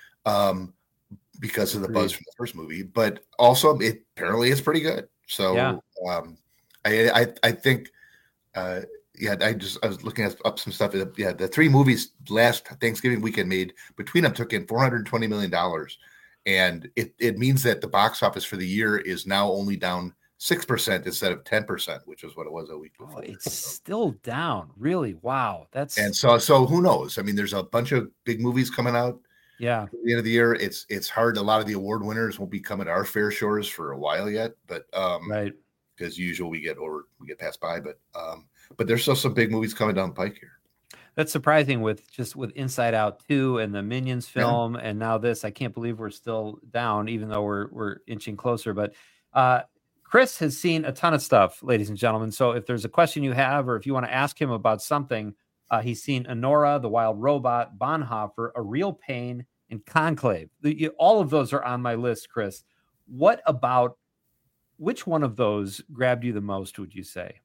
um, because of the buzz Agreed. from the first movie. But also, it apparently it's pretty good. So Yeah. um, I, I I think. Uh, yeah, I just I was looking at up some stuff. Yeah, the three movies last Thanksgiving weekend made between them took in four hundred twenty million dollars, and it it means that the box office for the year is now only down six percent instead of ten percent, which is what it was a week before. It's still down. Really? Wow. That's And so so who knows? I mean, there's a bunch of big movies coming out yeah. at the end of the year. It's it's hard. A lot of the award winners won't be coming to our fair shores for a while yet, but um, right. Because usual we get over we get passed by, but um, but there's still some big movies coming down the pike here. That's surprising with just with Inside Out two and the Minions Yeah. film and now this. I can't believe we're still down, even though we're we're inching closer. But uh, Chris has seen a ton of stuff, ladies and gentlemen. So if there's a question you have, or if you want to ask him about something, uh, he's seen Anora, The Wild Robot, Bonhoeffer, A Real Pain, and Conclave. The, you- all of those are on my list, Chris. What about which one of those grabbed you the most? Would you say?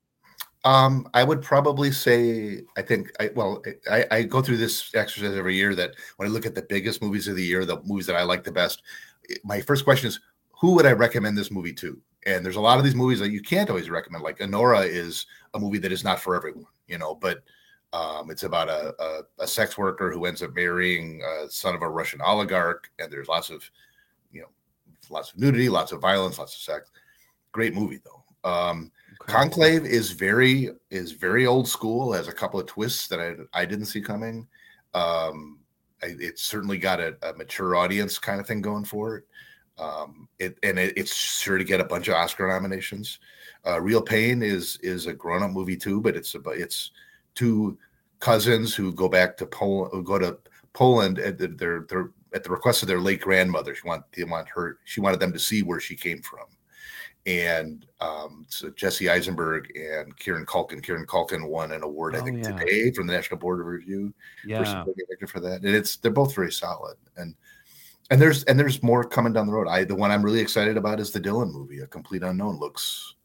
Um, I would probably say, I think, I, well, I, I go through this exercise every year that when I look at the biggest movies of the year, the movies that I like the best, my first question is, who would I recommend this movie to? And there's a lot of these movies that you can't always recommend. Like Anora is a movie that is not for everyone, you know, but um, it's about a, a, a sex worker who ends up marrying a son of a Russian oligarch. And there's lots of, you know, lots of nudity, lots of violence, lots of sex. Great movie though. Um, Conclave is very is very old school. Has a couple of twists that I I didn't see coming. Um, I, it's certainly got a, a mature audience kind of thing going for it. Um, it and it, it's sure to get a bunch of Oscar nominations. Uh, Real Pain is is a grown up movie too, but it's about it's two cousins who go back to Poland, who go to Poland at the, their their at the request of their late grandmother. She want they want her she wanted them to see where she came from. And um, so Jesse Eisenberg and Kieran Culkin. Kieran Culkin won an award, I Oh, think, yeah. today from the National Board of Review for Yeah. supporting actor for that. And it's they're both very solid. And and there's and there's more coming down the road. I the one I'm really excited about is the Dylan movie, A Complete Unknown. Looks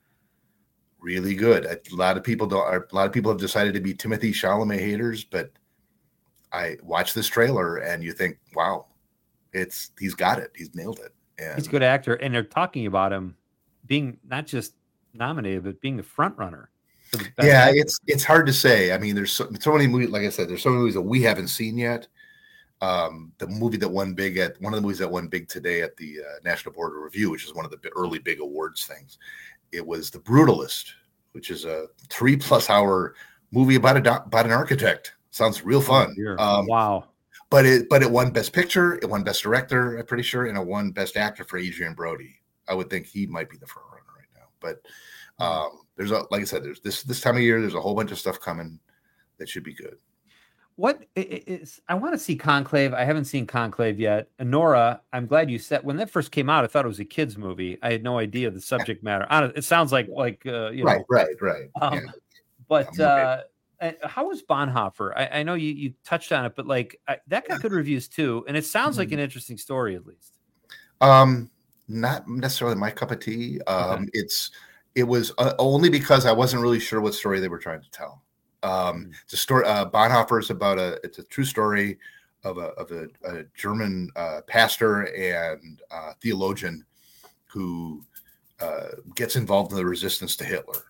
really good. A lot of people don't. A lot of people have decided to be Timothy Chalamet haters, but I watch this trailer and you think, wow, it's he's got it. He's nailed it. And He's a good actor, and they're talking about him being not just nominated, but being the front runner. for the best yeah, actor. it's it's hard to say. I mean, there's so, so many movies. Like I said, there's so many movies that we haven't seen yet. Um, the movie that won big at one of the movies that won big today at the uh, National Board of Review, which is one of the bi- early big awards things. It was The Brutalist, which is a three plus hour movie about a doc- about an architect. Sounds real fun. dear. um, Wow. But it but it won Best Picture, it won Best Director, I'm pretty sure, and it won Best Actor for Adrian Brody. I would think he might be the front runner right now. But um, there's a like I said, there's this this time of year, there's a whole bunch of stuff coming that should be good. what is? I want to see Conclave. I haven't seen Conclave yet. And Nora, I'm glad you said when that first came out. I thought it was a kids movie. I had no idea the subject matter. It sounds like like uh, you know, right, right, right. Um, yeah. But Yeah, uh, uh, how was Bonhoeffer? I, I know you you touched on it, but like I, that got good reviews too, and it sounds like an interesting story at least. Um, not necessarily my cup of tea. Um, Okay. it's it was uh, only because I wasn't really sure what story they were trying to tell. Um, it's a story. Uh, Bonhoeffer is about a. It's a true story of a of a, a German uh, pastor and uh, theologian who uh, gets involved in the resistance to Hitler,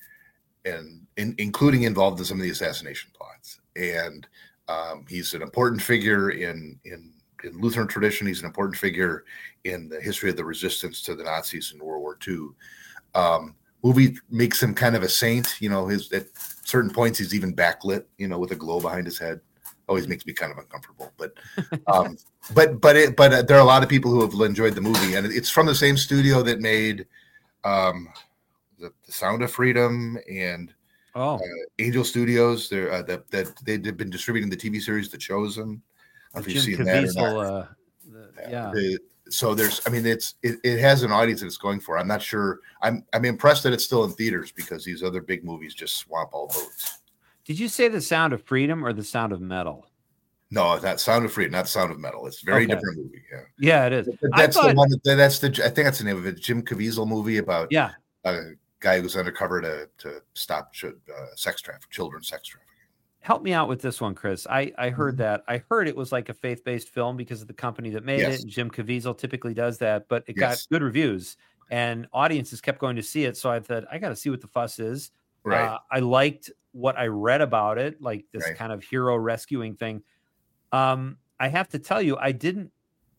and in, including involved in some of the assassination plots. And um, he's an important figure in in in Lutheran tradition. He's an important figure in the history of the resistance to the Nazis in World War Two. Um, movie makes him kind of a saint, you know. His at certain points he's even backlit, you know, with a glow behind his head. Always makes me kind of uncomfortable, but um, but but it, but uh, there are a lot of people who have enjoyed the movie, and it's from the same studio that made um, the, the Sound of Freedom and oh. uh, Angel Studios. They're uh, that that they've been distributing the T V series The Chosen. I don't know if you've Jim seen that or not. Caviezel, uh, the- yeah. The- so there's, I mean, it's it, it has an audience that it's going for. I'm not sure. I'm I'm impressed that it's still in theaters because these other big movies just swamp all boats. Did you say The Sound of Freedom or The Sound of Metal? No, not Sound of Freedom, not Sound of Metal. It's a very Okay. different movie. Yeah, Yeah, it is. I that's thought- the one. That, that's the. I think that's the name of it. Jim Caviezel movie about Yeah. a guy who's undercover to to stop ch- uh, sex traffic, children sex trafficking. Help me out with this one, Chris. I, I heard Mm-hmm. that. I heard it was like a faith-based film because of the company that made Yes. it. And Jim Caviezel typically does that, but it Yes. got good reviews and audiences kept going to see it. So I thought, I got to see what the fuss is. Right. Uh, I liked what I read about it, like this Right. kind of hero rescuing thing. Um, I have to tell you, I didn't,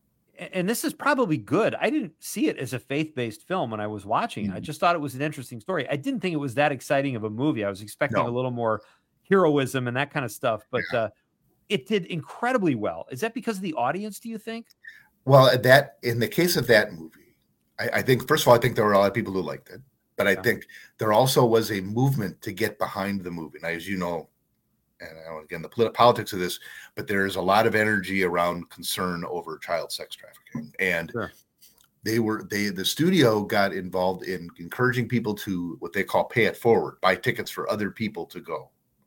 and this is probably good. I didn't see it as a faith-based film when I was watching it. I just thought it was an interesting story. I didn't think it was that exciting of a movie. I was expecting No. a little more heroism and that kind of stuff, but uh, it did incredibly well. Is that because of the audience, do you think? Well, that in the case of that movie, I, I think first of all, I think there were a lot of people who liked it, but I think there also was a movement to get behind the movie. Now, as you know, and I don't, again, the polit- politics of this, but there's a lot of energy around concern over child sex trafficking, and Sure. they were they the studio got involved in encouraging people to what they call pay it forward, buy tickets for other people to go.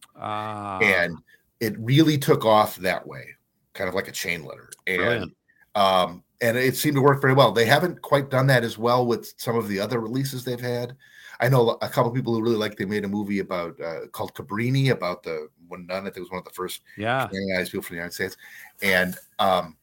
Ah, And it really took off that way, kind of like a chain letter. And Brilliant. um, and it seemed to work very well. They haven't quite done that as well with some of the other releases they've had. I know a couple of people who really like. They made a movie about uh, called Cabrini about the one nun. I think it was one of the first yeah. Canadian people from the United States, and um,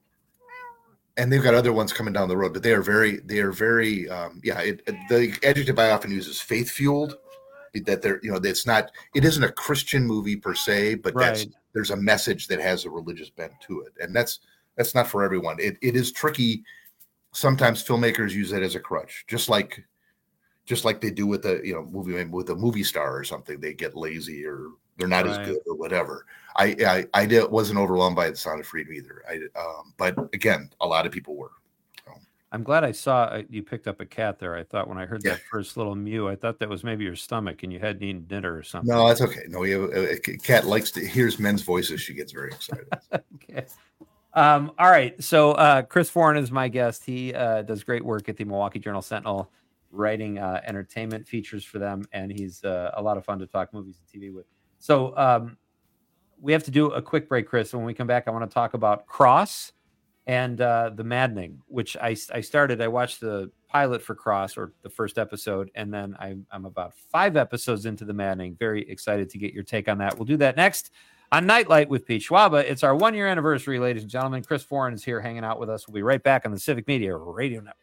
and they've got other ones coming down the road. But they are very, they are very, um, yeah. It, it- the adjective I often use is faith fueled. That they're, you know, it's not, it isn't a Christian movie per se, but that's Right. there's a message that has a religious bent to it, and that's that's not for everyone. It it is tricky. Sometimes filmmakers use it as a crutch, just like just like they do with a you know movie with a movie star or something. They get lazy or they're not Right. as good or whatever. I I, I did, wasn't overwhelmed by The Sound of Freedom either. I um, but again, a lot of people were. I'm glad I saw uh, you picked up a cat there. I thought when I heard Yeah. that first little mew, I thought that was maybe your stomach and you hadn't eaten dinner or something. No, that's okay. No, we have a, a cat likes to hears men's voices. She gets very excited. Okay. Um, all right. So uh, Chris Foran is my guest. He uh, does great work at the Milwaukee Journal Sentinel, writing uh, entertainment features for them, and he's uh, a lot of fun to talk movies and T V with. So um, we have to do a quick break, Chris. And when we come back, I want to talk about Cross and uh, The Maddening, which I, I started. I watched the pilot for Cross, or the first episode, and then I'm, I'm about five episodes into The Maddening. Very excited to get your take on that. We'll do that next on Nightlight with Pete Schwaba. It's our one-year anniversary, ladies and gentlemen. Chris Foran is here hanging out with us. We'll be right back on the Civic Media Radio Network.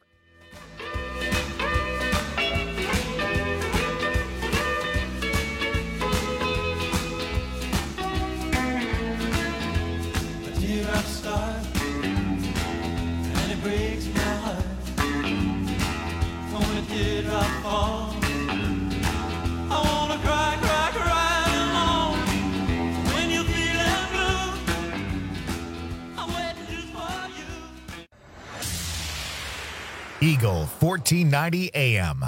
A teardrop start, and it breaks my heart. When a teardrop falls, I wanna cry, cry, cry alone. When you're feeling blue, I'm waiting just for you. Eagle fourteen ninety A M.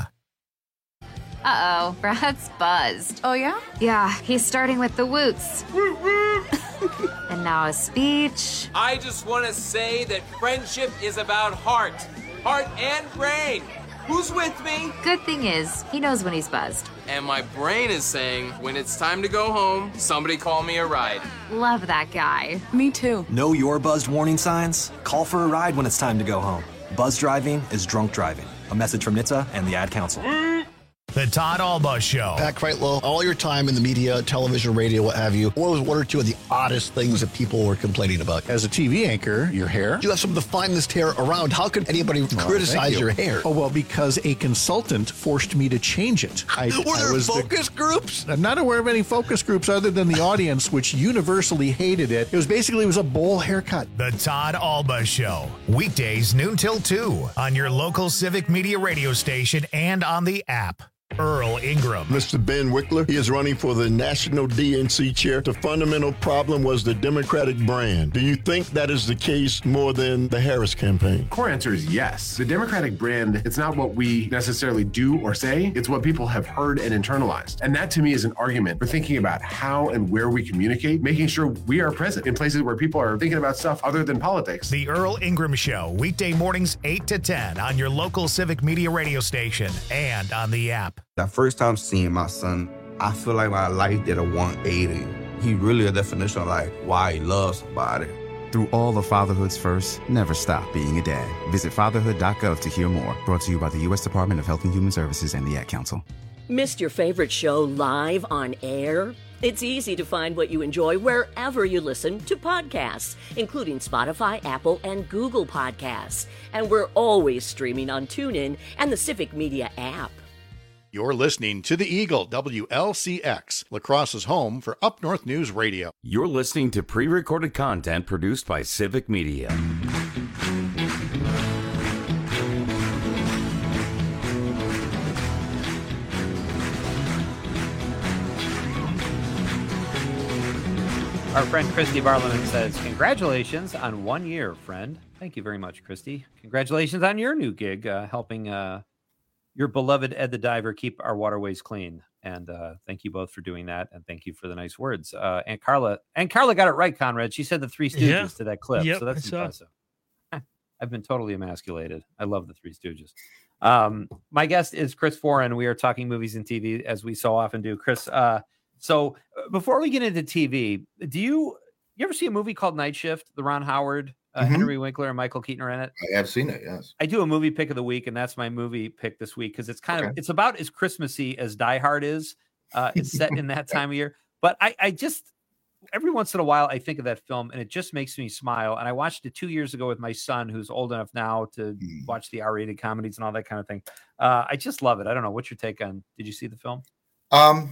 Uh-oh, Brad's buzzed. Oh, yeah? Yeah, he's starting with the woots. And now a speech. I just want to say that friendship is about heart. Heart and brain. Who's with me? Good thing is, he knows when he's buzzed. And my brain is saying, when it's time to go home, somebody call me a ride. Love that guy. Me too. Know your buzzed warning signs? Call for a ride when it's time to go home. Buzz driving is drunk driving. A message from N H T S A and the Ad Council. The Todd Alba Show. Pat Kreitlow, all your time in the media, television, radio, what have you, what was one or two of the oddest things that people were complaining about? As a T V anchor, your hair. You have some of the finest hair around. How could anybody Oh, criticize thank you. your hair? Oh, well, because a consultant forced me to change it. I, Were there I was focus the, groups? I'm not aware of any focus groups other than the audience, which universally hated it. It was basically, it was a bowl haircut. The Todd Alba Show. Weekdays noon till two on your local Civic Media radio station and on the app. Earl Ingram. Mister Ben Wickler, he is running for the National D N C chair. The fundamental problem was the Democratic brand. Do you think that is the case more than the Harris campaign? Core answer is yes. The Democratic brand, it's not what we necessarily do or say, it's what people have heard and internalized. And that to me is an argument for thinking about how and where we communicate, making sure we are present in places where people are thinking about stuff other than politics. The Earl Ingram Show, weekday mornings eight to ten on your local Civic Media radio station and on the app. That first time seeing my son, I feel like my life did a one eighty. He really a definition of like why he loves somebody. Through all of fatherhood's first, never stop being a dad. Visit fatherhood dot gov to hear more. Brought to you by the U S Department of Health and Human Services and the Ad Council. Missed your favorite show live on air? It's easy to find what you enjoy wherever you listen to podcasts, including Spotify, Apple, and Google Podcasts. And we're always streaming on TuneIn and the Civic Media app. You're listening to The Eagle, W L C X, La Crosse's home for Up North News Radio. You're listening to pre-recorded content produced by Civic Media. Our friend Christy Barliman says, congratulations on one year, friend. Thank you very much, Christy. Congratulations on your new gig, uh, helping uh, your beloved Ed the Diver keep our waterways clean. And uh, thank you both for doing that. And thank you for the nice words. Uh, and Carla, and Carla got it right, Conrad. She said the Three Stooges Yeah. to that clip. Yep, so that's I saw. impressive. I've been totally emasculated. I love the Three Stooges. Um, my guest is Chris Foran. We are talking movies and T V as we so often do. Chris, uh, so before we get into T V, do you you ever see a movie called Night Shift? The Ron Howard, uh, Mhm. Henry Winkler, and Michael Keaton are in it. I have seen it, yes. I do a movie pick of the week, and that's my movie pick this week because it's kind of Okay. it's about as Christmassy as Die Hard is. Uh, it's set in that time of year, but I, I just every once in a while I think of that film, and it just makes me smile. And I watched it two years ago with my son, who's old enough now to Hmm. watch the R-rated comedies and all that kind of thing. Uh, I just love it. I don't know. What's your take on? Did you see the film? Um,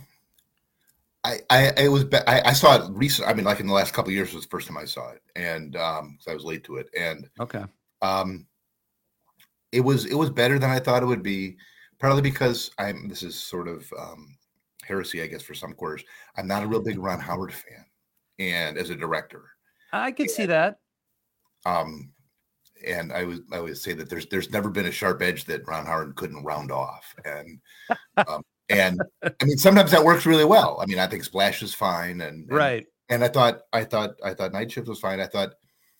I, I, it was, be- I, I saw it recent. I mean, like in the last couple of years was the first time I saw it, and um, 'cause I was late to it, and Okay. um, it was, it was better than I thought it would be. Partly because I'm. This is sort of um, heresy, I guess, for some quarters. I'm not a real big Ron Howard fan, and as a director, I could see that. um, and I would, I would say that there's, there's never been a sharp edge that Ron Howard couldn't round off, and. Um, And I mean, sometimes that works really well. I mean, I think Splash is fine, and, and Right. And I thought, I thought, I thought Night Shift was fine. I thought,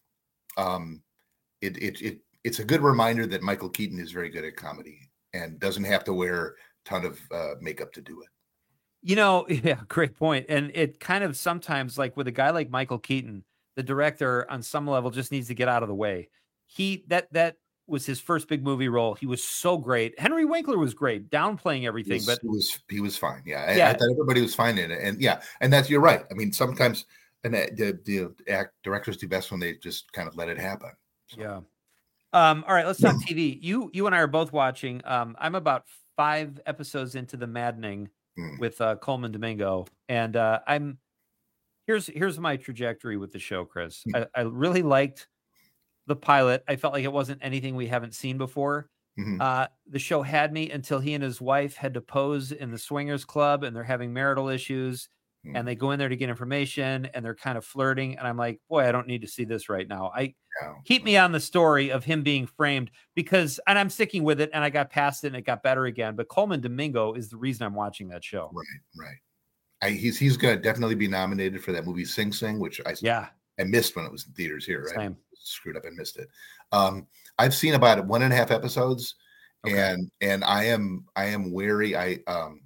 um, it it it it's a good reminder that Michael Keaton is very good at comedy and doesn't have to wear a ton of uh, makeup to do it. You know, yeah, great point. And it kind of sometimes, like with a guy like Michael Keaton, the director on some level just needs to get out of the way. He that that was his first big movie role. He was so great. Henry Winkler was great, downplaying everything, He was, but he was he was fine. Yeah, I, Yeah. I thought everybody was fine in it, and yeah, and that's you're right. I mean, sometimes and the, the, the act directors do best when they just kind of let it happen. yeah. Um, all right, let's talk T V. You you and I are both watching. Um, I'm about five episodes into The Maddening Mm. with uh, Coleman Domingo, and uh, I'm here's here's my trajectory with the show, Chris. I, I really liked the pilot. I felt like it wasn't anything we haven't seen before. Mhm. Uh, the show had me until he and his wife had to pose in the swingers club, and they're having marital issues. And they go in there to get information, and they're kind of flirting. And I'm like, boy, I don't need to see this right now. I keep me on the story of him being framed because, and I'm sticking with it. And I got past it, and it got better again. But Coleman Domingo is the reason I'm watching that show. Right, right. I, he's he's going to definitely be nominated for that movie Sing Sing, which I yeah I missed when it was in theaters here. Right? Same. I screwed up and missed it. Um, I've seen about one and a half episodes, okay. and and I am I am wary. I um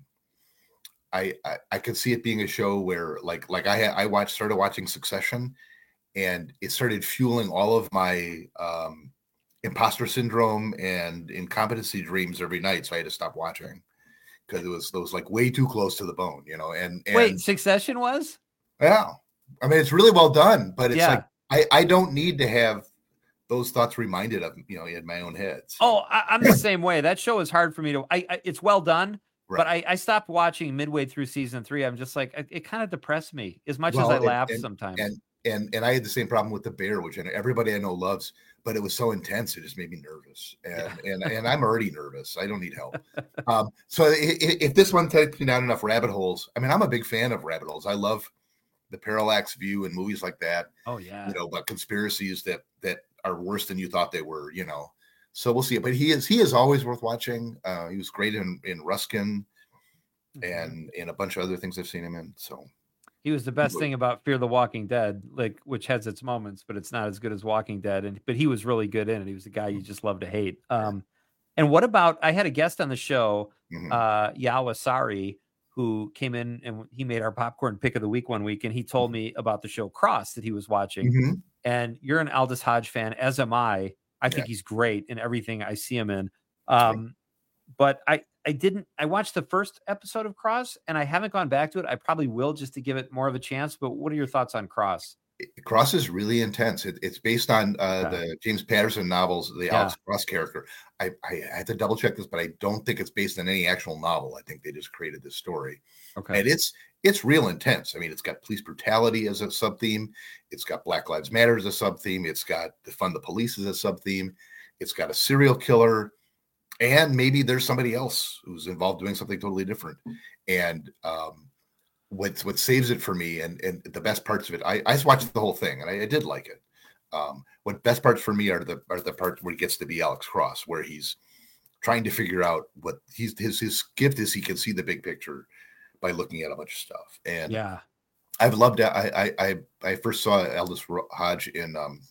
I I, I could see it being a show where like like I I watched started watching Succession, and it started fueling all of my um, imposter syndrome and incompetency dreams every night. So I had to stop watching. Because it was it was like way too close to the bone, you know. And, and wait, Succession was? Yeah, I mean it's really well done, but it's yeah. like I, I don't need to have those thoughts reminded of you know in my own head. So. Oh, I, I'm the same way. That show is hard for me to. I, I it's well done, right. but I, I stopped watching midway through season three. I'm just like it, it kind of depressed me as much well, as I laugh and, sometimes. And and and I had the same problem with The Bear, which everybody I know loves. But it was so intense, it just made me nervous, and yeah. and, and I'm already nervous. I don't need help. Um, so if, if this one takes me down enough rabbit holes, I mean, I'm a big fan of rabbit holes. I love the parallax view and movies like that. Oh yeah, you know, about conspiracies that that are worse than you thought they were. You know, so we'll see. But he is he is always worth watching. Uh, he was great in in Ruskin, mm-hmm. and in a bunch of other things I've seen him in. So. He was the best thing about Fear the Walking Dead, like which has its moments, but it's not as good as Walking Dead. And but he was really good in it. He was a guy you just love to hate. Um, and what about? I had a guest on the show, mm-hmm. uh, Yawa Sari, who came in and he made our popcorn pick of the week one week, and he told me about the show Cross that he was watching. Mm-hmm. And you're an Aldous Hodge fan, as am I. I think yeah. he's great in everything I see him in. Um, but I. I didn't, I watched the first episode of Cross and I haven't gone back to it. I probably will just to give it more of a chance, but what are your thoughts on Cross? Cross is really intense. It, it's based on uh, okay. the James Patterson novels, the yeah. Alex Cross character. I, I, I had to double check this, but I don't think it's based on any actual novel. I think they just created this story. Okay. And it's, it's real intense. I mean, it's got police brutality as a sub theme. It's got Black Lives Matter as a sub theme. It's got defund the police as a sub theme. It's got a serial killer. And maybe there's somebody else who's involved doing something totally different. And um, what what saves it for me, and, and the best parts of it, I, I just watched the whole thing, and I, I did like it. Um, what best parts for me are the are the parts where he gets to be Alex Cross, where he's trying to figure out what he's his his gift is. He can see the big picture by looking at a bunch of stuff. And yeah, I've loved it. I I I first saw Aldous Hodge in um,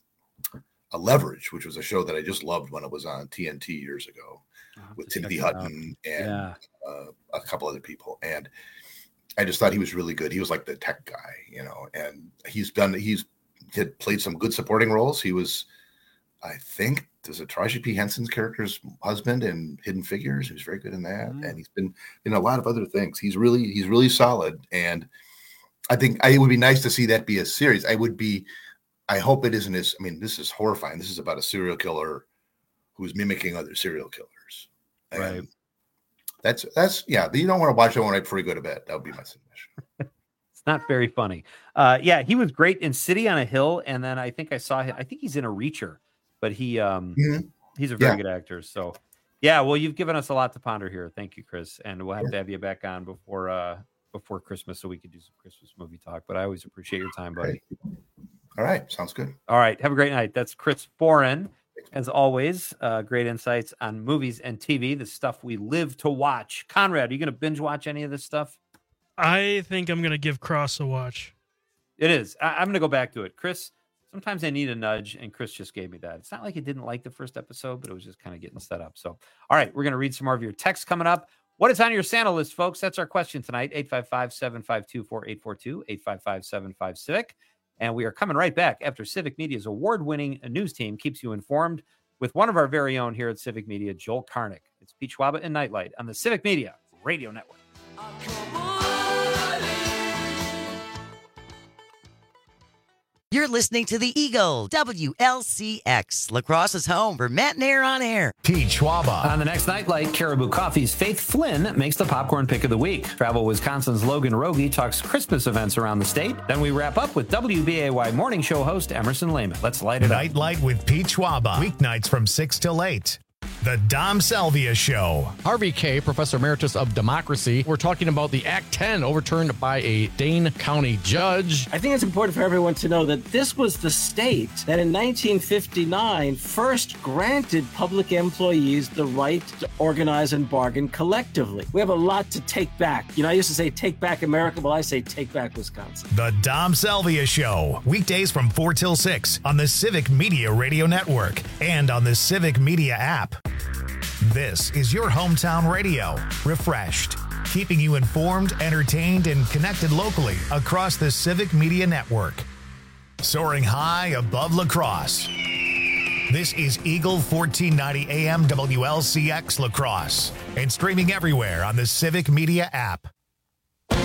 a Leverage, which was a show that I just loved when it was on T N T years ago. With Timothy Hutton and yeah. uh, a couple other people. And I just thought he was really good. He was like the tech guy, you know, and he's done, he's had played some good supporting roles. He was, I think, there's a Taraji P. Henson's character's husband in Hidden Figures. He was very good in that. Mm-hmm. And he's been in a lot of other things. He's really, he's really solid. And I think I, it would be nice to see that be a series. I would be, I hope it isn't as, I mean, this is horrifying. This is about a serial killer who's mimicking other serial killers. And right. That's that's yeah. You don't want to watch that one right before you go to bed. That would be my suggestion. It's not very funny. Uh, yeah, he was great in City on a Hill, and then I think I saw him. I think he's in a Reacher, but he um mm-hmm. he's a very yeah. good actor. So yeah, well, you've given us a lot to ponder here. Thank you, Chris, and we'll have yeah. to have you back on before uh before Christmas so we could do some Christmas movie talk. But I always appreciate your time, buddy. All right, sounds good. All right, have a great night. That's Chris Foran. As always, uh, great insights on movies and T V, the stuff we live to watch. Conrad, are you going to binge watch any of this stuff? I think I'm going to give Cross a watch. It is. I- I'm going to go back to it. Chris, sometimes I need a nudge, and Chris just gave me that. It's not like he didn't like the first episode, but it was just kind of getting set up. So, all right, we're going to read some more of your texts coming up. What is on your Santa list, folks? That's our question tonight. eight five five, seven five two, four eight four two, eight five five, seven five Civic. And we are coming right back after Civic Media's award-winning news team keeps you informed with one of our very own here at Civic Media, Joel Karnick. It's Pete Schwaba and Nightlight on the Civic Media Radio Network. You're listening to The Eagle, W L C X, La Crosse's home for Matt Nair on air. Pete Schwaba. On the next Nightlight, Caribou Coffee's Faith Flynn makes the popcorn pick of the week. Travel Wisconsin's Logan Rogie talks Christmas events around the state. Then we wrap up with W B A Y morning show host Emerson Lehman. Let's light it up. Nightlight with Pete Schwaba. Weeknights from six till eight. The Dom Salvia Show. Harvey Kaye, Professor Emeritus of Democracy. We're talking about the Act ten overturned by a Dane County judge. I think it's important for everyone to know that this was the state that in nineteen fifty-nine first granted public employees the right to organize and bargain collectively. We have a lot to take back. You know, I used to say take back America. Well, I say take back Wisconsin. The Dom Salvia Show. Weekdays from four till six on the Civic Media Radio Network and on the Civic Media app. This is your hometown radio, refreshed, keeping you informed, entertained, and connected locally across the Civic Media Network. Soaring high above La Crosse. This is Eagle fourteen ninety A M W L C X La Crosse and streaming everywhere on the Civic Media app.